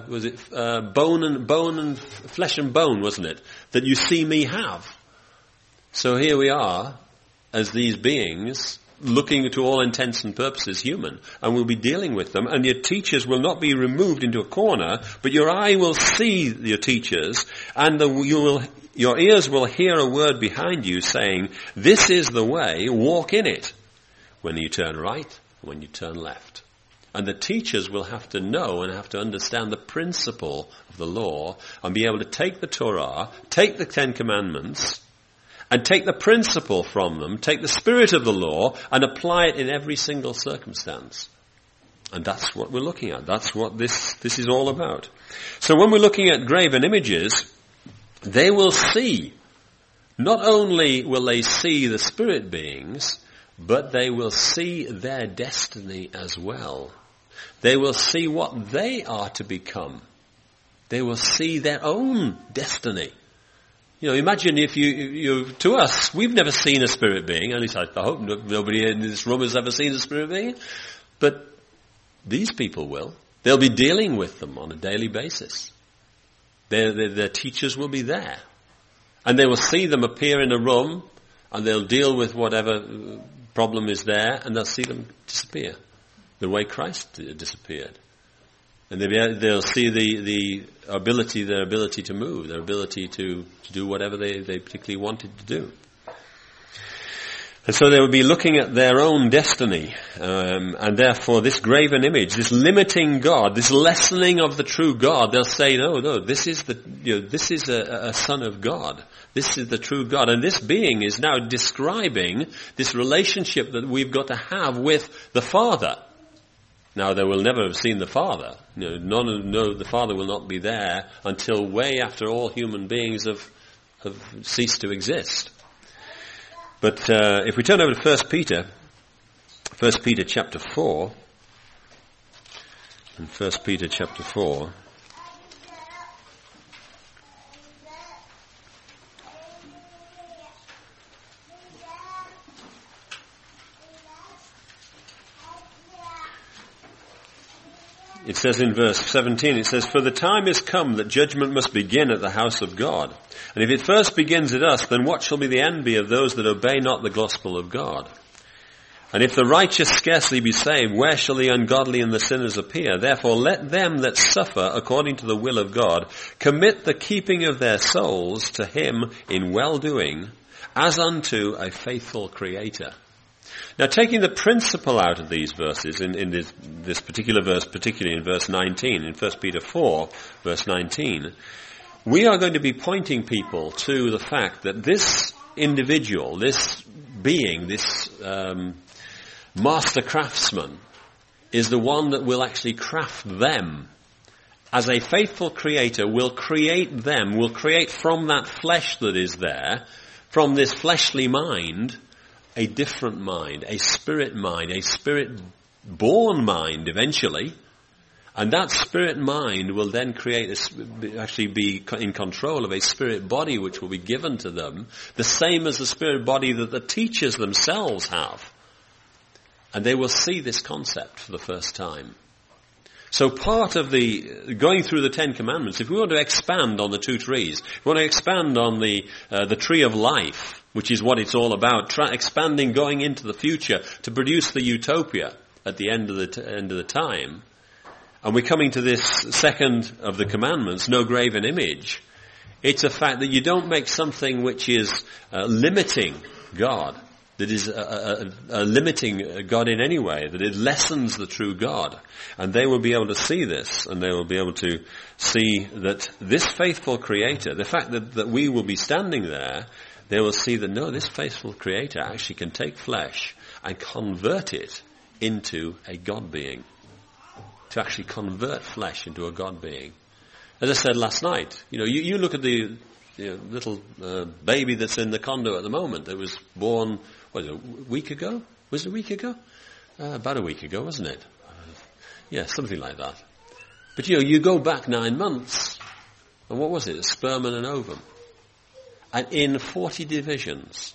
bone and flesh and bone, wasn't it? That you see me have. So here we are, as these beings, looking to all intents and purposes human, and we'll be dealing with them, and your teachers will not be removed into a corner, but your eye will see your teachers, and your ears will hear a word behind you saying, this is the way, walk in it, when you turn right, when you turn left. And the teachers will have to know and have to understand the principle of the law and be able to take the Torah, take the Ten Commandments, and take the principle from them, take the spirit of the law, and apply it in every single circumstance. And that's what we're looking at. That's what this is all about. So when we're looking at graven images, they will see, not only will they see the spirit beings, but they will see their destiny as well. They will see what they are to become. They will see their own destiny. Imagine if to us, we've never seen a spirit being, at least I hope nobody in this room has ever seen a spirit being, but these people will. They'll be dealing with them on a daily basis. Their teachers will be there. And they will see them appear in a room, and they'll deal with whatever problem is there, and they'll see them disappear. The way Christ disappeared. And they'll see their ability to move, their ability to do whatever they particularly wanted to do. And so they will be looking at their own destiny, and therefore this graven image, this limiting God, this lessening of the true God, they'll say, no, this is a son of God. This is the true God. And this being is now describing this relationship that we've got to have with the Father. Now, they will never have seen the Father. The Father will not be there until way after all human beings have ceased to exist. But if we turn over to 1 Peter, 1 Peter chapter 4. In 1 Peter chapter 4. It says in verse 17, it says, "For the time is come that judgment must begin at the house of God. And if it first begins at us, then what shall be the end be of those that obey not the gospel of God? And if the righteous scarcely be saved, where shall the ungodly and the sinners appear? Therefore let them that suffer according to the will of God commit the keeping of their souls to him in well-doing, as unto a faithful Creator." Now, taking the principle out of these verses, in this particular verse, particularly in verse 19, in 1 Peter 4, verse 19, we are going to be pointing people to the fact that this individual, this being, this master craftsman, is the one that will actually craft them. As a faithful Creator will create them, will create from that flesh that is there, from this fleshly mind, a different mind, a spirit-born mind eventually. And that spirit mind will then actually be in control of a spirit body which will be given to them, the same as the spirit body that the teachers themselves have. And they will see this concept for the first time. So part of the going through the Ten Commandments, if we want to expand on the two trees, if we want to expand on the tree of life, which is what it's all about, expanding, going into the future to produce the utopia at the end of the time, and we're coming to this second of the commandments, no graven image. It's a fact that you don't make something which is limiting God, that is limiting God in any way, that it lessens the true God. And they will be able to see this, and they will be able to see that this faithful Creator, the fact that we will be standing there, they will see that no, this faithful Creator actually can take flesh and convert it into a God being. To actually convert flesh into a God being. As I said last night, you look at the little baby that's in the condo at the moment that was born, a week ago? Was it a week ago? About a week ago, wasn't it? Yeah, something like that. But you go back 9 months, and what was it? A sperm and an ovum. And in 40 divisions,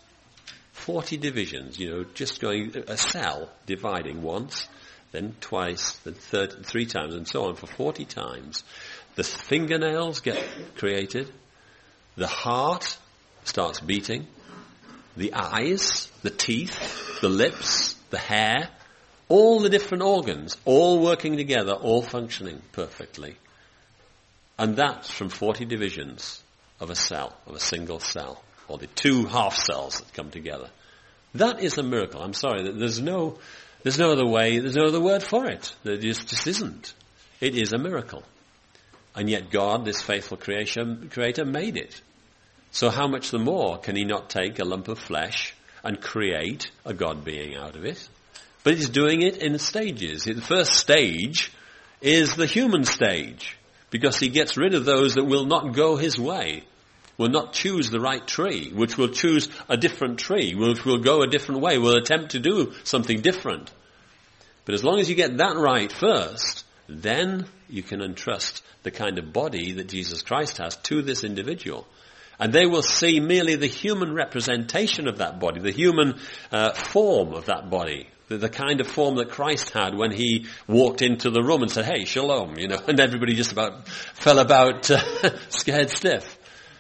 just going a cell dividing once, then twice, then 3 times, and so on for 40 times. The fingernails get created, the heart starts beating, the eyes, the teeth, the lips, the hair, all the different organs, all working together, all functioning perfectly. And that's from 40 divisions of a cell, of a single cell, or the 2 half cells that come together. That is a miracle. I'm sorry, there's no other way, there's no other word for it. There just isn't. It is a miracle. And yet God, this faithful Creator, made it. So how much the more can he not take a lump of flesh and create a God being out of it? But he's doing it in stages. The first stage is the human stage, because he gets rid of those that will not go his way, will not choose the right tree, which will choose a different tree, which will go a different way, will attempt to do something different. But as long as you get that right first, then you can entrust the kind of body that Jesus Christ has to this individual. And they will see merely the human representation of that body, the human form of that body, the kind of form that Christ had when he walked into the room and said, "Hey, shalom," and everybody just about fell about scared stiff.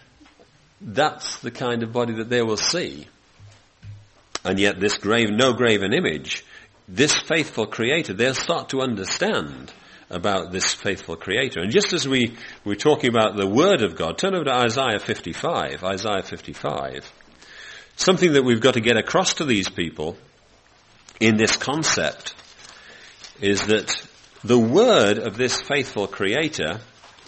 That's the kind of body that they will see. And yet this no graven image, this faithful Creator, they'll start to understand about this faithful Creator. And just as we're talking about the Word of God, turn over to Isaiah 55. Isaiah 55. Something that we've got to get across to these people in this concept is that the Word of this faithful Creator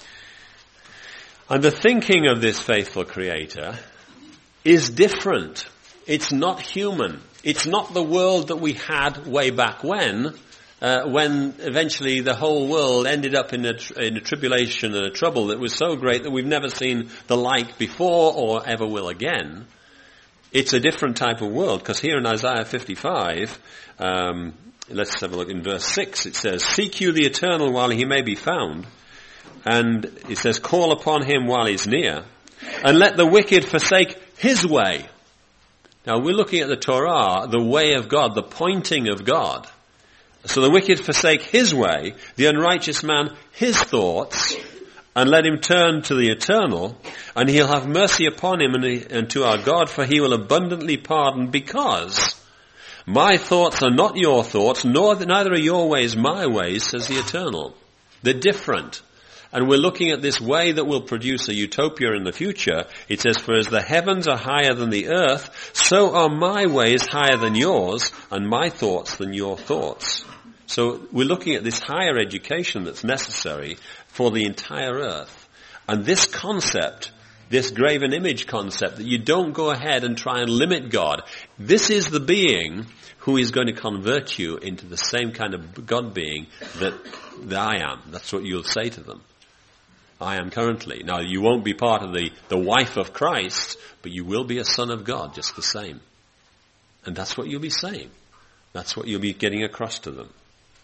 and the thinking of this faithful Creator is different. It's not human. It's not the world that we had way back when eventually the whole world ended up in a tribulation and a trouble that was so great that we've never seen the like before or ever will again. It's a different type of world, because here in Isaiah 55, let's have a look in verse 6, it says, "Seek you the Eternal while he may be found," and it says, "Call upon him while he's near, and let the wicked forsake his way." Now we're looking at the Torah, the way of God, the pointing of God. So the wicked forsake his way, the unrighteous man his thoughts, and let him turn to the Eternal, and he'll have mercy upon him and to our God, for he will abundantly pardon, because my thoughts are not your thoughts, neither are your ways my ways, says the Eternal. They're different. And we're looking at this way that will produce a utopia in the future. It says, "For as the heavens are higher than the earth, so are my ways higher than yours, and my thoughts than your thoughts." So we're looking at this higher education that's necessary for the entire earth. And this concept, this graven image concept, that you don't go ahead and try and limit God. This is the being who is going to convert you into the same kind of God being that I am. That's what you'll say to them. I am currently. Now, you won't be part of the wife of Christ, but you will be a son of God just the same. And that's what you'll be saying. That's what you'll be getting across to them.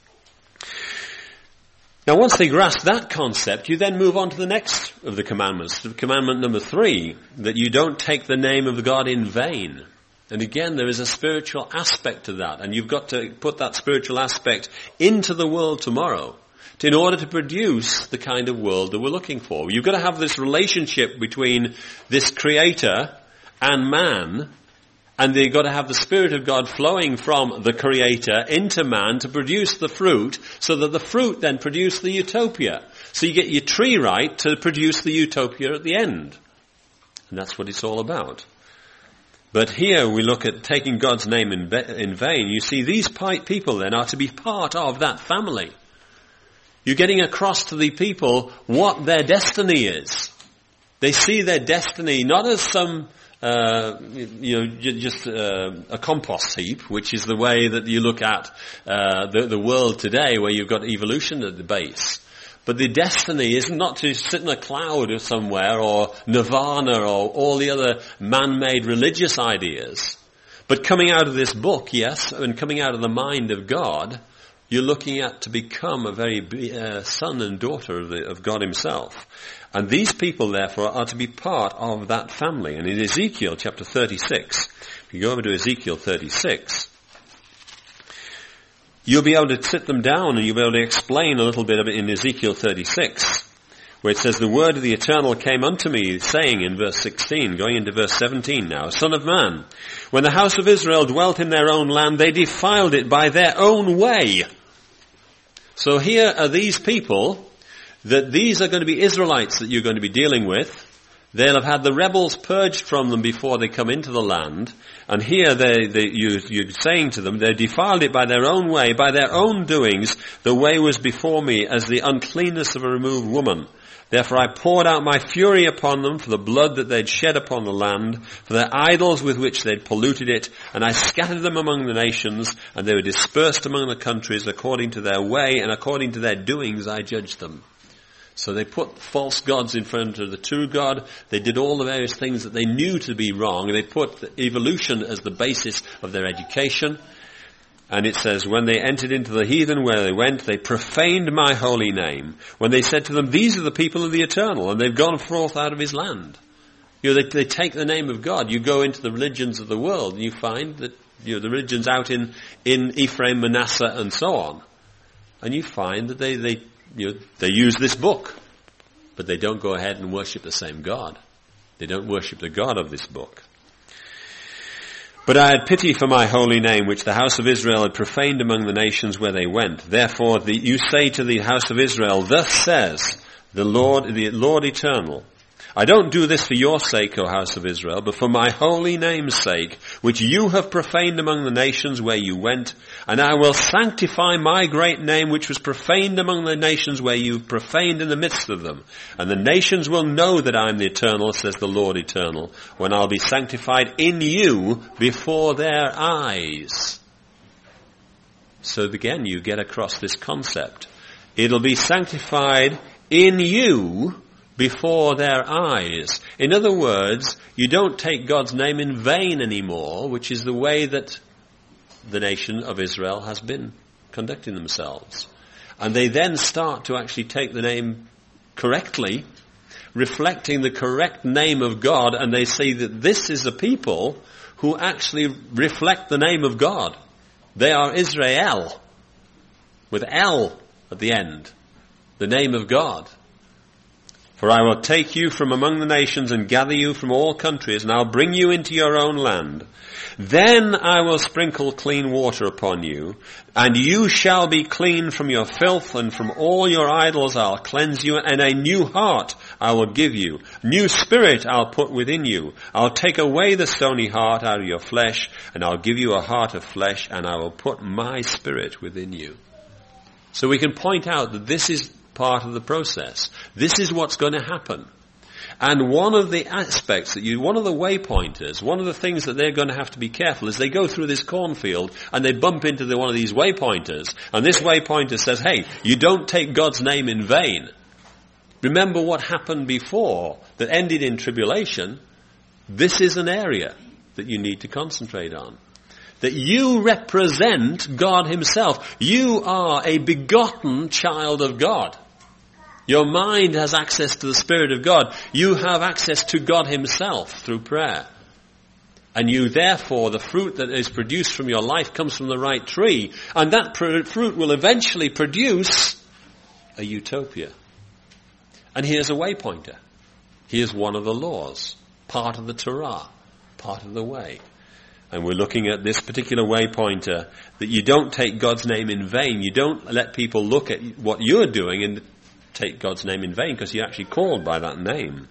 Now, once they grasp that concept, you then move on to the next of the commandments, to commandment number 3, that you don't take the name of God in vain. And again, there is a spiritual aspect to that, and you've got to put that spiritual aspect into the world tomorrow in order to produce the kind of world that we're looking for. You've got to have this relationship between this Creator and man, and you've got to have the Spirit of God flowing from the Creator into man to produce the fruit, so that the fruit then produce the utopia. So you get your tree right to produce the utopia at the end. And that's what it's all about. But here we look at taking God's name in vain. You see, these people then are to be part of that family. You're getting across to the people what their destiny is. They see their destiny not as some, just a compost heap, which is the way that you look at the world today, where you've got evolution at the base. But the destiny is not to sit in a cloud or somewhere, or nirvana, or all the other man-made religious ideas. But coming out of this book, yes, and coming out of the mind of God, you're looking at to become a very son and daughter of God himself. And these people, therefore, are to be part of that family. And in Ezekiel chapter 36, if you go over to Ezekiel 36, you'll be able to sit them down and you'll be able to explain a little bit of it in Ezekiel 36, where it says, "The word of the Eternal came unto me, saying," in verse 16, going into verse 17 now, "Son of man, when the house of Israel dwelt in their own land, they defiled it by their own way." So here are these people, that these are going to be Israelites that you're going to be dealing with. They'll have had the rebels purged from them before they come into the land. And here you're saying to them, they defiled it by their own way, by their own doings. The way was before me as the uncleanness of a removed woman. Therefore I poured out my fury upon them for the blood that they'd shed upon the land, for their idols with which they'd polluted it, and I scattered them among the nations, and they were dispersed among the countries according to their way, and according to their doings I judged them. So they put false gods in front of the true God. They did all the various things that they knew to be wrong. They put evolution as the basis of their education. And it says, when they entered into the heathen where they went, they profaned my holy name. When they said to them, these are the people of the Eternal, and they've gone forth out of his land. They take the name of God. You go into the religions of the world, and you find that the religions out in Ephraim, Manasseh, and so on. And you find that they use this book, but they don't go ahead and worship the same God. They don't worship the God of this book. But I had pity for my holy name, which the house of Israel had profaned among the nations where they went. Therefore you say to the house of Israel, thus says the Lord Eternal, I don't do this for your sake, O house of Israel, but for my holy name's sake, which you have profaned among the nations where you went, and I will sanctify my great name, which was profaned among the nations where you profaned in the midst of them. And the nations will know that I am the Eternal, says the Lord Eternal, when I'll be sanctified in you before their eyes. So again, you get across this concept. It'll be sanctified in you before their eyes. In other words, you don't take God's name in vain anymore, which is the way that the nation of Israel has been conducting themselves. And they then start to actually take the name correctly, reflecting the correct name of God, and they say that this is a people who actually reflect the name of God. They are Israel, with L at the end, the name of God. For I will take you from among the nations and gather you from all countries, and I'll bring you into your own land. Then I will sprinkle clean water upon you, and you shall be clean from your filth, and from all your idols I'll cleanse you, and a new heart I will give you. New spirit I'll put within you. I'll take away the stony heart out of your flesh, and I'll give you a heart of flesh, and I will put my spirit within you. So we can point out that this is part of the process. This is what's going to happen. And one of the aspects one of the waypointers, one of the things that they're going to have to be careful is they go through this cornfield and they bump into one of these waypointers, and this waypointer says, hey, you don't take God's name in vain. Remember what happened before that ended in tribulation. This is an area that you need to concentrate on. That you represent God himself. You are a begotten child of God. Your mind has access to the Spirit of God. You have access to God himself through prayer. And you therefore, the fruit that is produced from your life comes from the right tree. And that fruit will eventually produce a utopia. And here's a waypointer. Here's one of the laws. Part of the Torah. Part of the way. And we're looking at this particular waypointer, that you don't take God's name in vain. You don't let people look at what you're doing and take God's name in vain, because you're actually called by that name.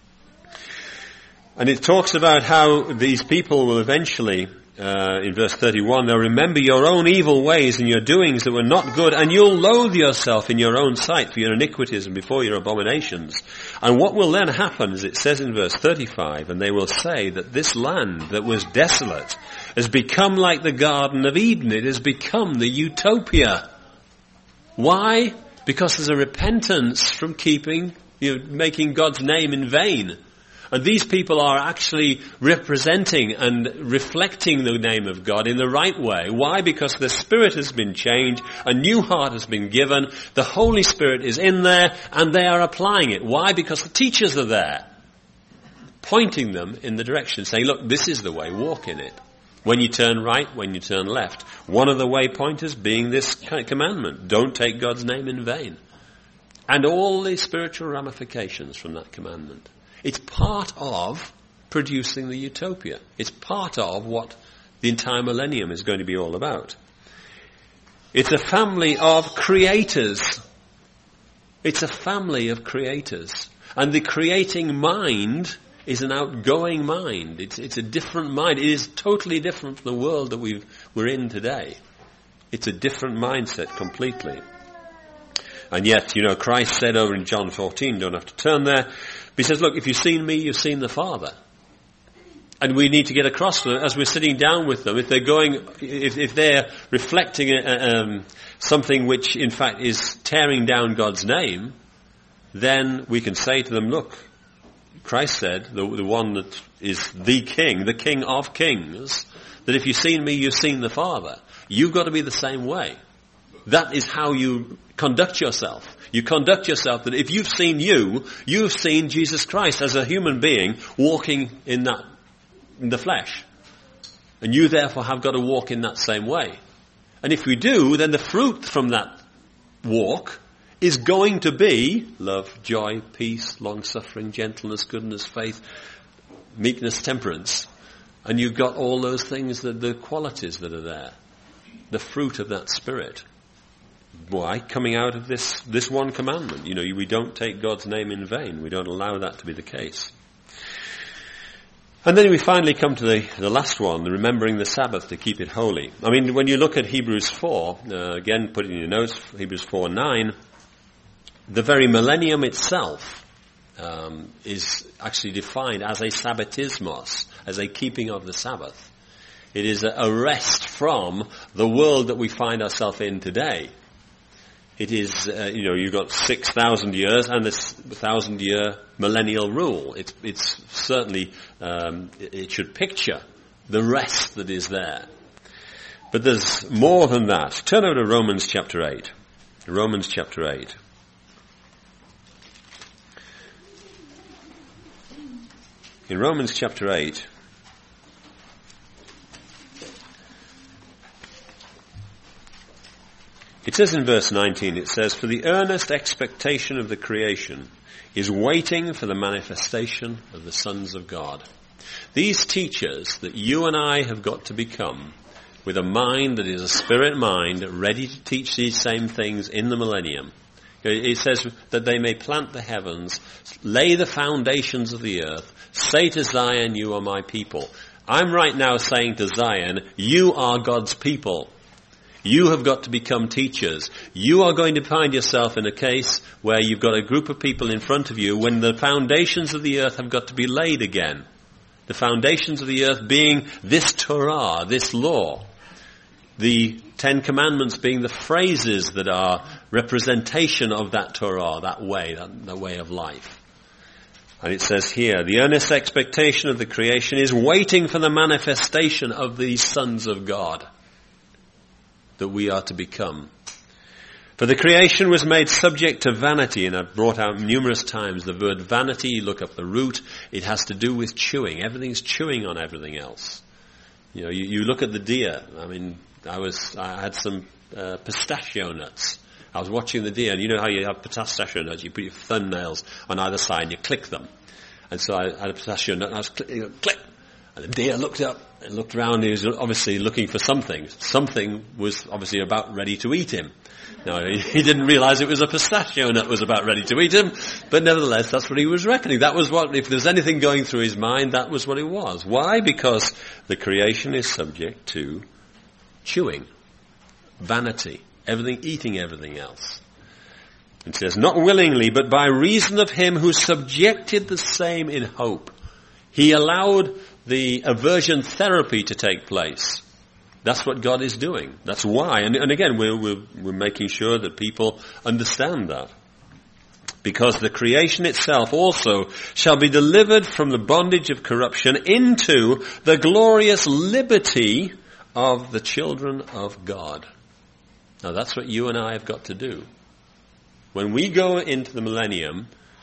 And it talks about how these people will eventually, in verse 31, they'll remember your own evil ways and your doings that were not good, and you'll loathe yourself in your own sight for your iniquities and before your abominations. And what will then happen, as it says in verse 35, and they will say that this land that was desolate has become like the Garden of Eden. It has become the utopia. Why? Because there's a repentance from making God's name in vain. And these people are actually representing and reflecting the name of God in the right way. Why? Because the Spirit has been changed, a new heart has been given, the Holy Spirit is in there, and they are applying it. Why? Because the teachers are there, pointing them in the direction, saying, look, this is the way, walk in it. When you turn right, when you turn left. One of the waypointers being this commandment. Don't take God's name in vain. And all the spiritual ramifications from that commandment. It's part of producing the utopia. It's part of what the entire millennium is going to be all about. It's a family of creators. It's a family of creators. And the creating mind is an outgoing mind. It's a different mind. It is totally different from the world that we're in today. It's a different mindset completely. And yet, Christ said over in John 14, don't have to turn there, but he says, look, if you've seen me, you've seen the Father. And we need to get across to them as we're sitting down with them. If they're reflecting something which in fact is tearing down God's name, then we can say to them, look, Christ said, the one that is the King of kings, that if you've seen me, you've seen the Father. You've got to be the same way. That is how you conduct yourself. You conduct yourself that if you've seen you've seen Jesus Christ as a human being walking in the flesh. And you therefore have got to walk in that same way. And if we do, then the fruit from that walk is going to be love, joy, peace, long-suffering, gentleness, goodness, faith, meekness, temperance. And you've got all those things, the qualities that are there. The fruit of that Spirit. Why? Coming out of this one commandment. We don't take God's name in vain. We don't allow that to be the case. And then we finally come to the last one, the remembering the Sabbath to keep it holy. I mean, when you look at Hebrews 4, again, put it in your notes, Hebrews 4:9, the very millennium itself is actually defined as a sabbatismos, as a keeping of the Sabbath. It is a rest from the world that we find ourselves in today. It is, you've got 6,000 years and this 1,000-year millennial rule. It's certainly, it should picture the rest that is there. But there's more than that. Turn over to Romans chapter 8. Romans chapter 8. In Romans chapter 8, it says in verse 19, it says, "For the earnest expectation of the creation is waiting for the manifestation of the sons of God." These teachers that you and I have got to become, with a mind that is a spirit mind, ready to teach these same things in the millennium. It says that they may plant the heavens, lay the foundations of the earth, say to Zion, "You are my people." I'm right now saying to Zion, you are God's people. You have got to become teachers. You are going to find yourself in a case where you've got a group of people in front of you when the foundations of the earth have got to be laid again. The foundations of the earth being this Torah, this law. The 10 Commandments being the phrases that are representation of that Torah, that way of life. And it says here, the earnest expectation of the creation is waiting for the manifestation of these sons of God that we are to become. For the creation was made subject to vanity, and I've brought out numerous times the word vanity. You look up the root, it has to do with chewing. Everything's chewing on everything else. You look at the deer. I mean, I had some pistachio nuts. I was watching the deer, and you know how you have pistachio nuts, you put your thumbnails on either side and you click them. And so I had a pistachio nut and I was click, and the deer looked up and looked around. He was obviously looking for something. Something was obviously about ready to eat him. Now, he didn't realize it was a pistachio nut was about ready to eat him, but nevertheless, that's what he was reckoning. That was what, if there's anything going through his mind, that was what it was. Why? Because the creation is subject to chewing, vanity, everything, eating everything else. It says, not willingly, but by reason of him who subjected the same in hope. He allowed the aversion therapy to take place. That's what God is doing. That's why. And again, we're making sure that people understand that. Because the creation itself also shall be delivered from the bondage of corruption into the glorious liberty of the children of God. Now that's what you and I have got to do. When we go into the millennium,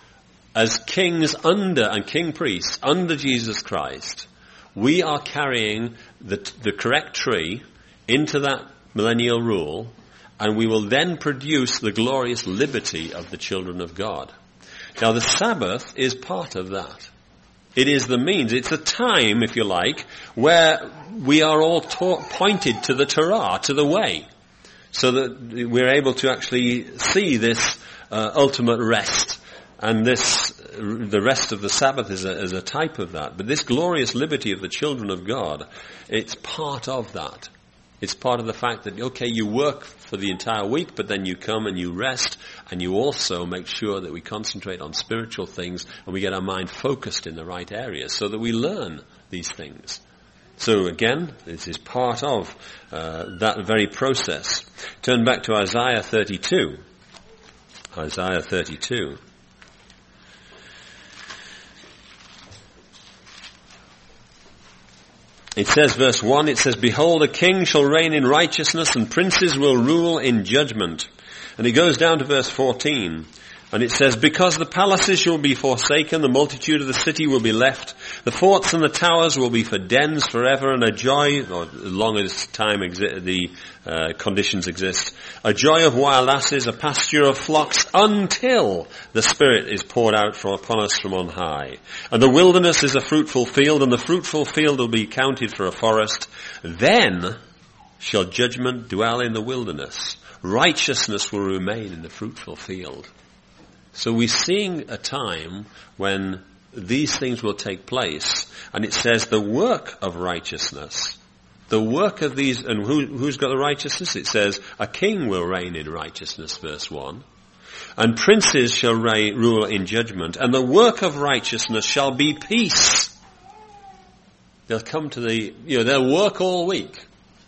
as kings under and king priests under Jesus Christ, we are carrying the correct tree into that millennial rule, and we will then produce the glorious liberty of the children of God. Now the Sabbath is part of that. It is the means. It's a time, if you like, where we are all pointed to the Torah, to the way, so that we're able to actually see this ultimate rest. And the rest of the Sabbath is a type of that. But this glorious liberty of the children of God, it's part of that. It's part of the fact that, okay, you work for the entire week, but then you come and you rest, and you also make sure that we concentrate on spiritual things and we get our mind focused in the right areas so that we learn these things. So again, this is part of that very process. Turn back to Isaiah 32. Isaiah 32. It says, verse 1, it says, "Behold, a king shall reign in righteousness, and princes will rule in judgment." And it goes down to verse 14, and it says, "Because the palaces shall be forsaken, the multitude of the city will be left. The forts and the towers will be for dens forever, and a joy," or as long as time the conditions exist, "a joy of wild asses, a pasture of flocks, until the Spirit is poured out upon us from on high. And the wilderness is a fruitful field, and the fruitful field will be counted for a forest. Then shall judgment dwell in the wilderness. Righteousness will remain in the fruitful field." So we're seeing a time when these things will take place, and it says the work of righteousness, the work of these, and who's got the righteousness? It says a king will reign in righteousness, verse 1, and princes shall rule in judgment, and the work of righteousness shall be peace. They'll come to they'll work all week,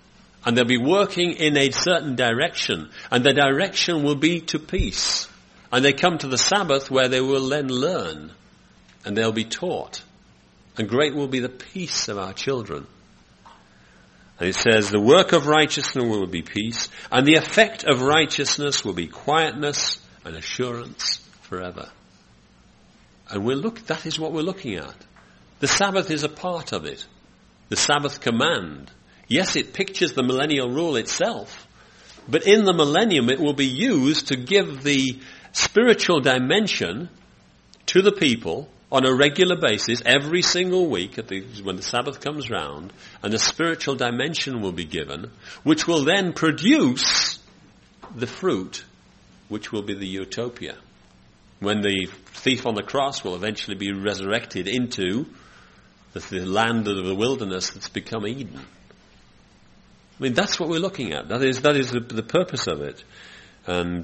And they'll be working in a certain direction. And the direction will be to peace. And they come to the Sabbath where they will then learn. And they'll be taught. And great will be the peace of our children. And it says, the work of righteousness will be peace. And the effect of righteousness will be quietness and assurance forever. And that is what we're looking at. The Sabbath is a part of it. The Sabbath command. Yes, it pictures the millennial rule itself, but in the millennium it will be used to give the spiritual dimension to the people on a regular basis every single week when the Sabbath comes round, and the spiritual dimension will be given, which will then produce the fruit, which will be the utopia. When the thief on the cross will eventually be resurrected into the land of the wilderness that's become Eden. I mean, that's what we're looking at. That is the purpose of it. And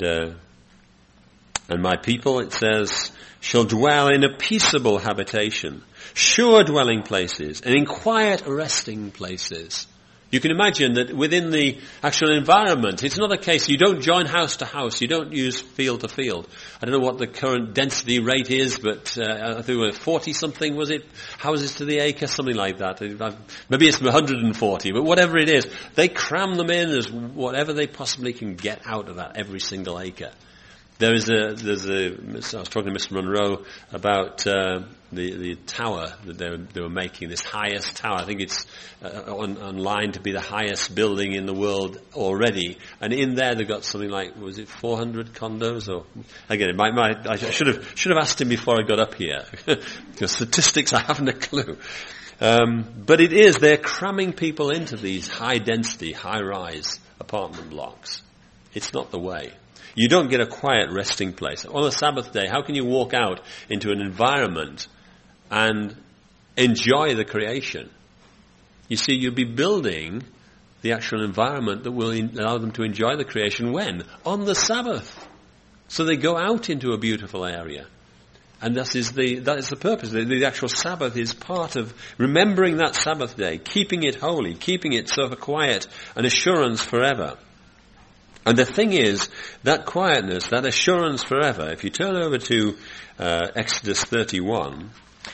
my people, it says, shall dwell in a peaceable habitation, sure dwelling places, and in quiet resting places. You can imagine that within the actual environment, it's not a case, you don't join house to house, you don't use field to field. I don't know what the current density rate is, but I think it was 40-something, was it? Houses to the acre, something like that. Maybe it's 140, but whatever it is, they cram them in as whatever they possibly can get out of that every single acre. I was talking to Mr. Monroe about the tower that they were making, this highest tower. I think it's on line to be the highest building in the world already. And in there they've got something like, was it 400 condos? Or again, I should have asked him before I got up here. Because statistics, I haven't a clue. But they're cramming people into these high density, high rise apartment blocks. It's not the way. You don't get a quiet resting place. On a Sabbath day, how can you walk out into an environment and enjoy the creation? You see, you'll be building the actual environment that will allow them to enjoy the creation when? On the Sabbath. So they go out into a beautiful area. And that is the purpose. The actual Sabbath is part of remembering that Sabbath day, keeping it holy, keeping it so for quiet and assurance forever. And the thing is, that quietness, that assurance forever, if you turn over to Exodus 31,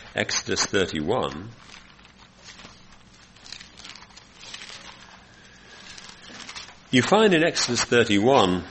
you find in Exodus 31,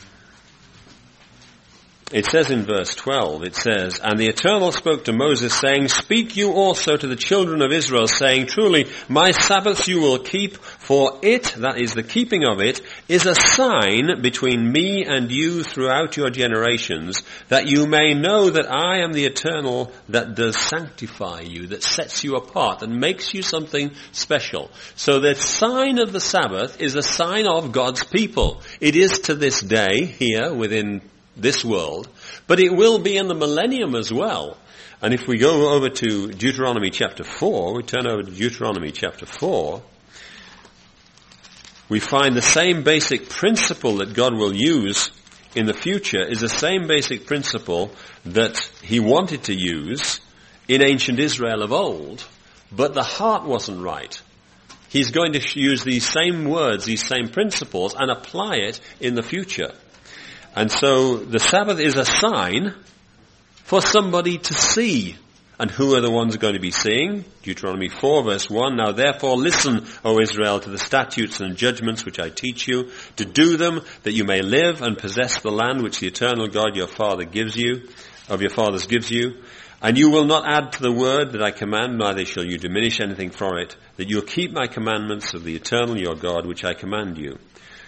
it says in verse 12, it says, and the Eternal spoke to Moses, saying, speak you also to the children of Israel, saying, truly, my Sabbaths you will keep, for it, that is the keeping of it, is a sign between me and you throughout your generations, that you may know that I am the Eternal that does sanctify you, that sets you apart, and makes you something special. So the sign of the Sabbath is a sign of God's people. It is to this day, here, within this world, but it will be in the millennium as well. And if we go over to Deuteronomy chapter 4, we turn over to Deuteronomy chapter 4, we find the same basic principle that God will use in the future is the same basic principle that he wanted to use in ancient Israel of old, but the heart wasn't right. He's going to use these same words, these same principles, and apply it in the future. And so the Sabbath is a sign for somebody to see. And who are the ones going to be seeing? Deuteronomy 4 verse 1, now therefore listen, O Israel, to the statutes and judgments which I teach you, to do them, that you may live and possess the land which the eternal God your fathers gives you. And you will not add to the word that I command, neither shall you diminish anything from it, that you'll keep my commandments of the eternal your God which I command you.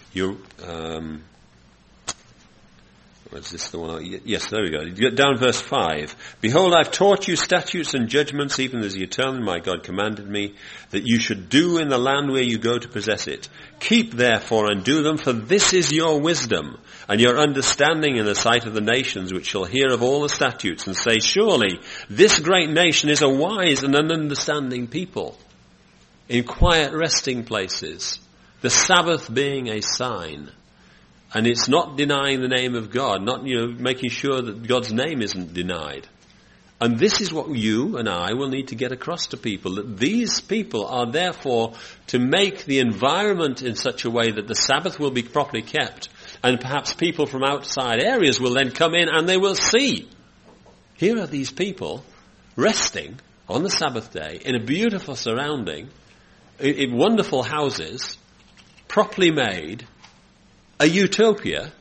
Is this the one? Yes, there we go. You get down verse 5. Behold, I've taught you statutes and judgments, even as the eternal my God commanded me, that you should do in the land where you go to possess it. Keep therefore and do them, for this is your wisdom and your understanding in the sight of the nations, which shall hear of all the statutes and say, surely this great nation is a wise and an understanding people, in quiet resting places, the Sabbath being a sign. And it's not denying the name of God, not, making sure that God's name isn't denied. And this is what you and I will need to get across to people, that these people are therefore to make the environment in such a way that the Sabbath will be properly kept, and perhaps people from outside areas will then come in and they will see, here are these people resting on the Sabbath day in a beautiful surrounding, in wonderful houses, properly made, a utopia,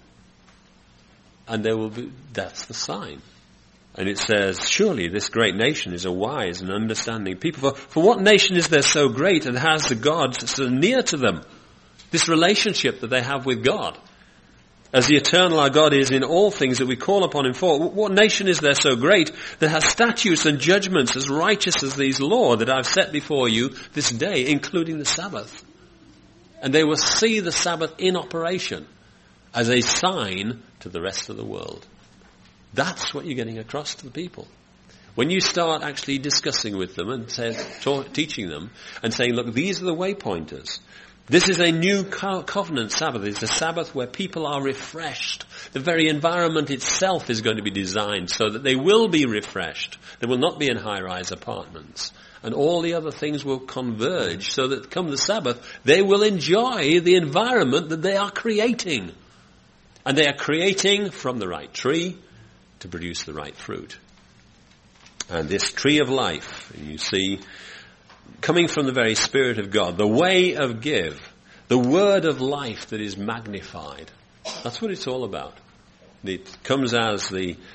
and there will be, that's the sign. And it says, surely this great nation is a wise and understanding people. For what nation is there so great and has the gods so near to them? This relationship that they have with God. As the eternal our God is in all things that we call upon him for. What nation is there so great that has statutes and judgments as righteous as these law that I've set before you this day, including the Sabbath? And they will see the Sabbath in operation as a sign to the rest of the world. That's what you're getting across to the people. When you start actually discussing with them and teaching them and saying, look, these are the waypointers. This is a new covenant Sabbath. It's a Sabbath where people are refreshed. The very environment itself is going to be designed so that they will be refreshed. They will not be in high-rise apartments. And all the other things will converge so that come the Sabbath, they will enjoy the environment that they are creating. And they are creating from the right tree to produce the right fruit. And this tree of life, you see, coming from the very Spirit of God, the way of give, the word of life that is magnified. That's what it's all about. It comes as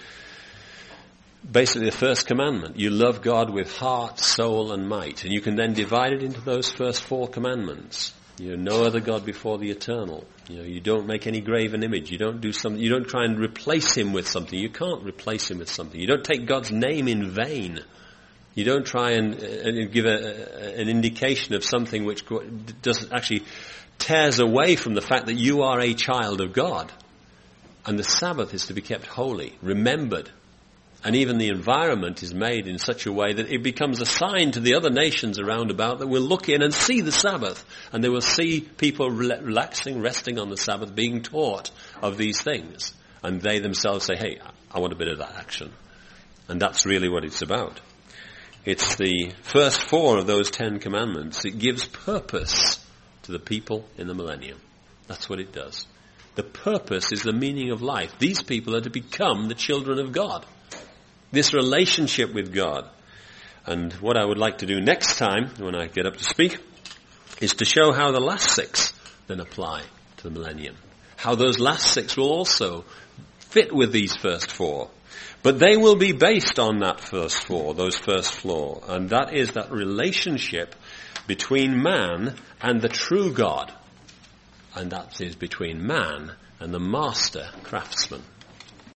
basically the first commandment. You love God with heart, soul, and might. And you can then divide it into those first 4 commandments. No other God before the eternal. You don't make any graven image. You don't do something. You don't try and replace him with something. You can't replace him with something. You don't take God's name in vain. You don't try and give an indication of something which doesn't actually tears away from the fact that you are a child of God. And the Sabbath is to be kept holy, remembered. And even the environment is made in such a way that it becomes a sign to the other nations around about that will look in and see the Sabbath. And they will see people relaxing, resting on the Sabbath, being taught of these things. And they themselves say, hey, I want a bit of that action. And that's really what it's about. It's the first 4 of those 10 commandments. It gives purpose to the people in the millennium. That's what it does. The purpose is the meaning of life. These people are to become the children of God. This relationship with God. And what I would like to do next time, when I get up to speak, is to show how the last 6 then apply to the millennium. How those last 6 will also fit with these first 4. But they will be based on that first 4, those first 4. And that is that relationship between man and the true God. And that is between man and the master craftsman.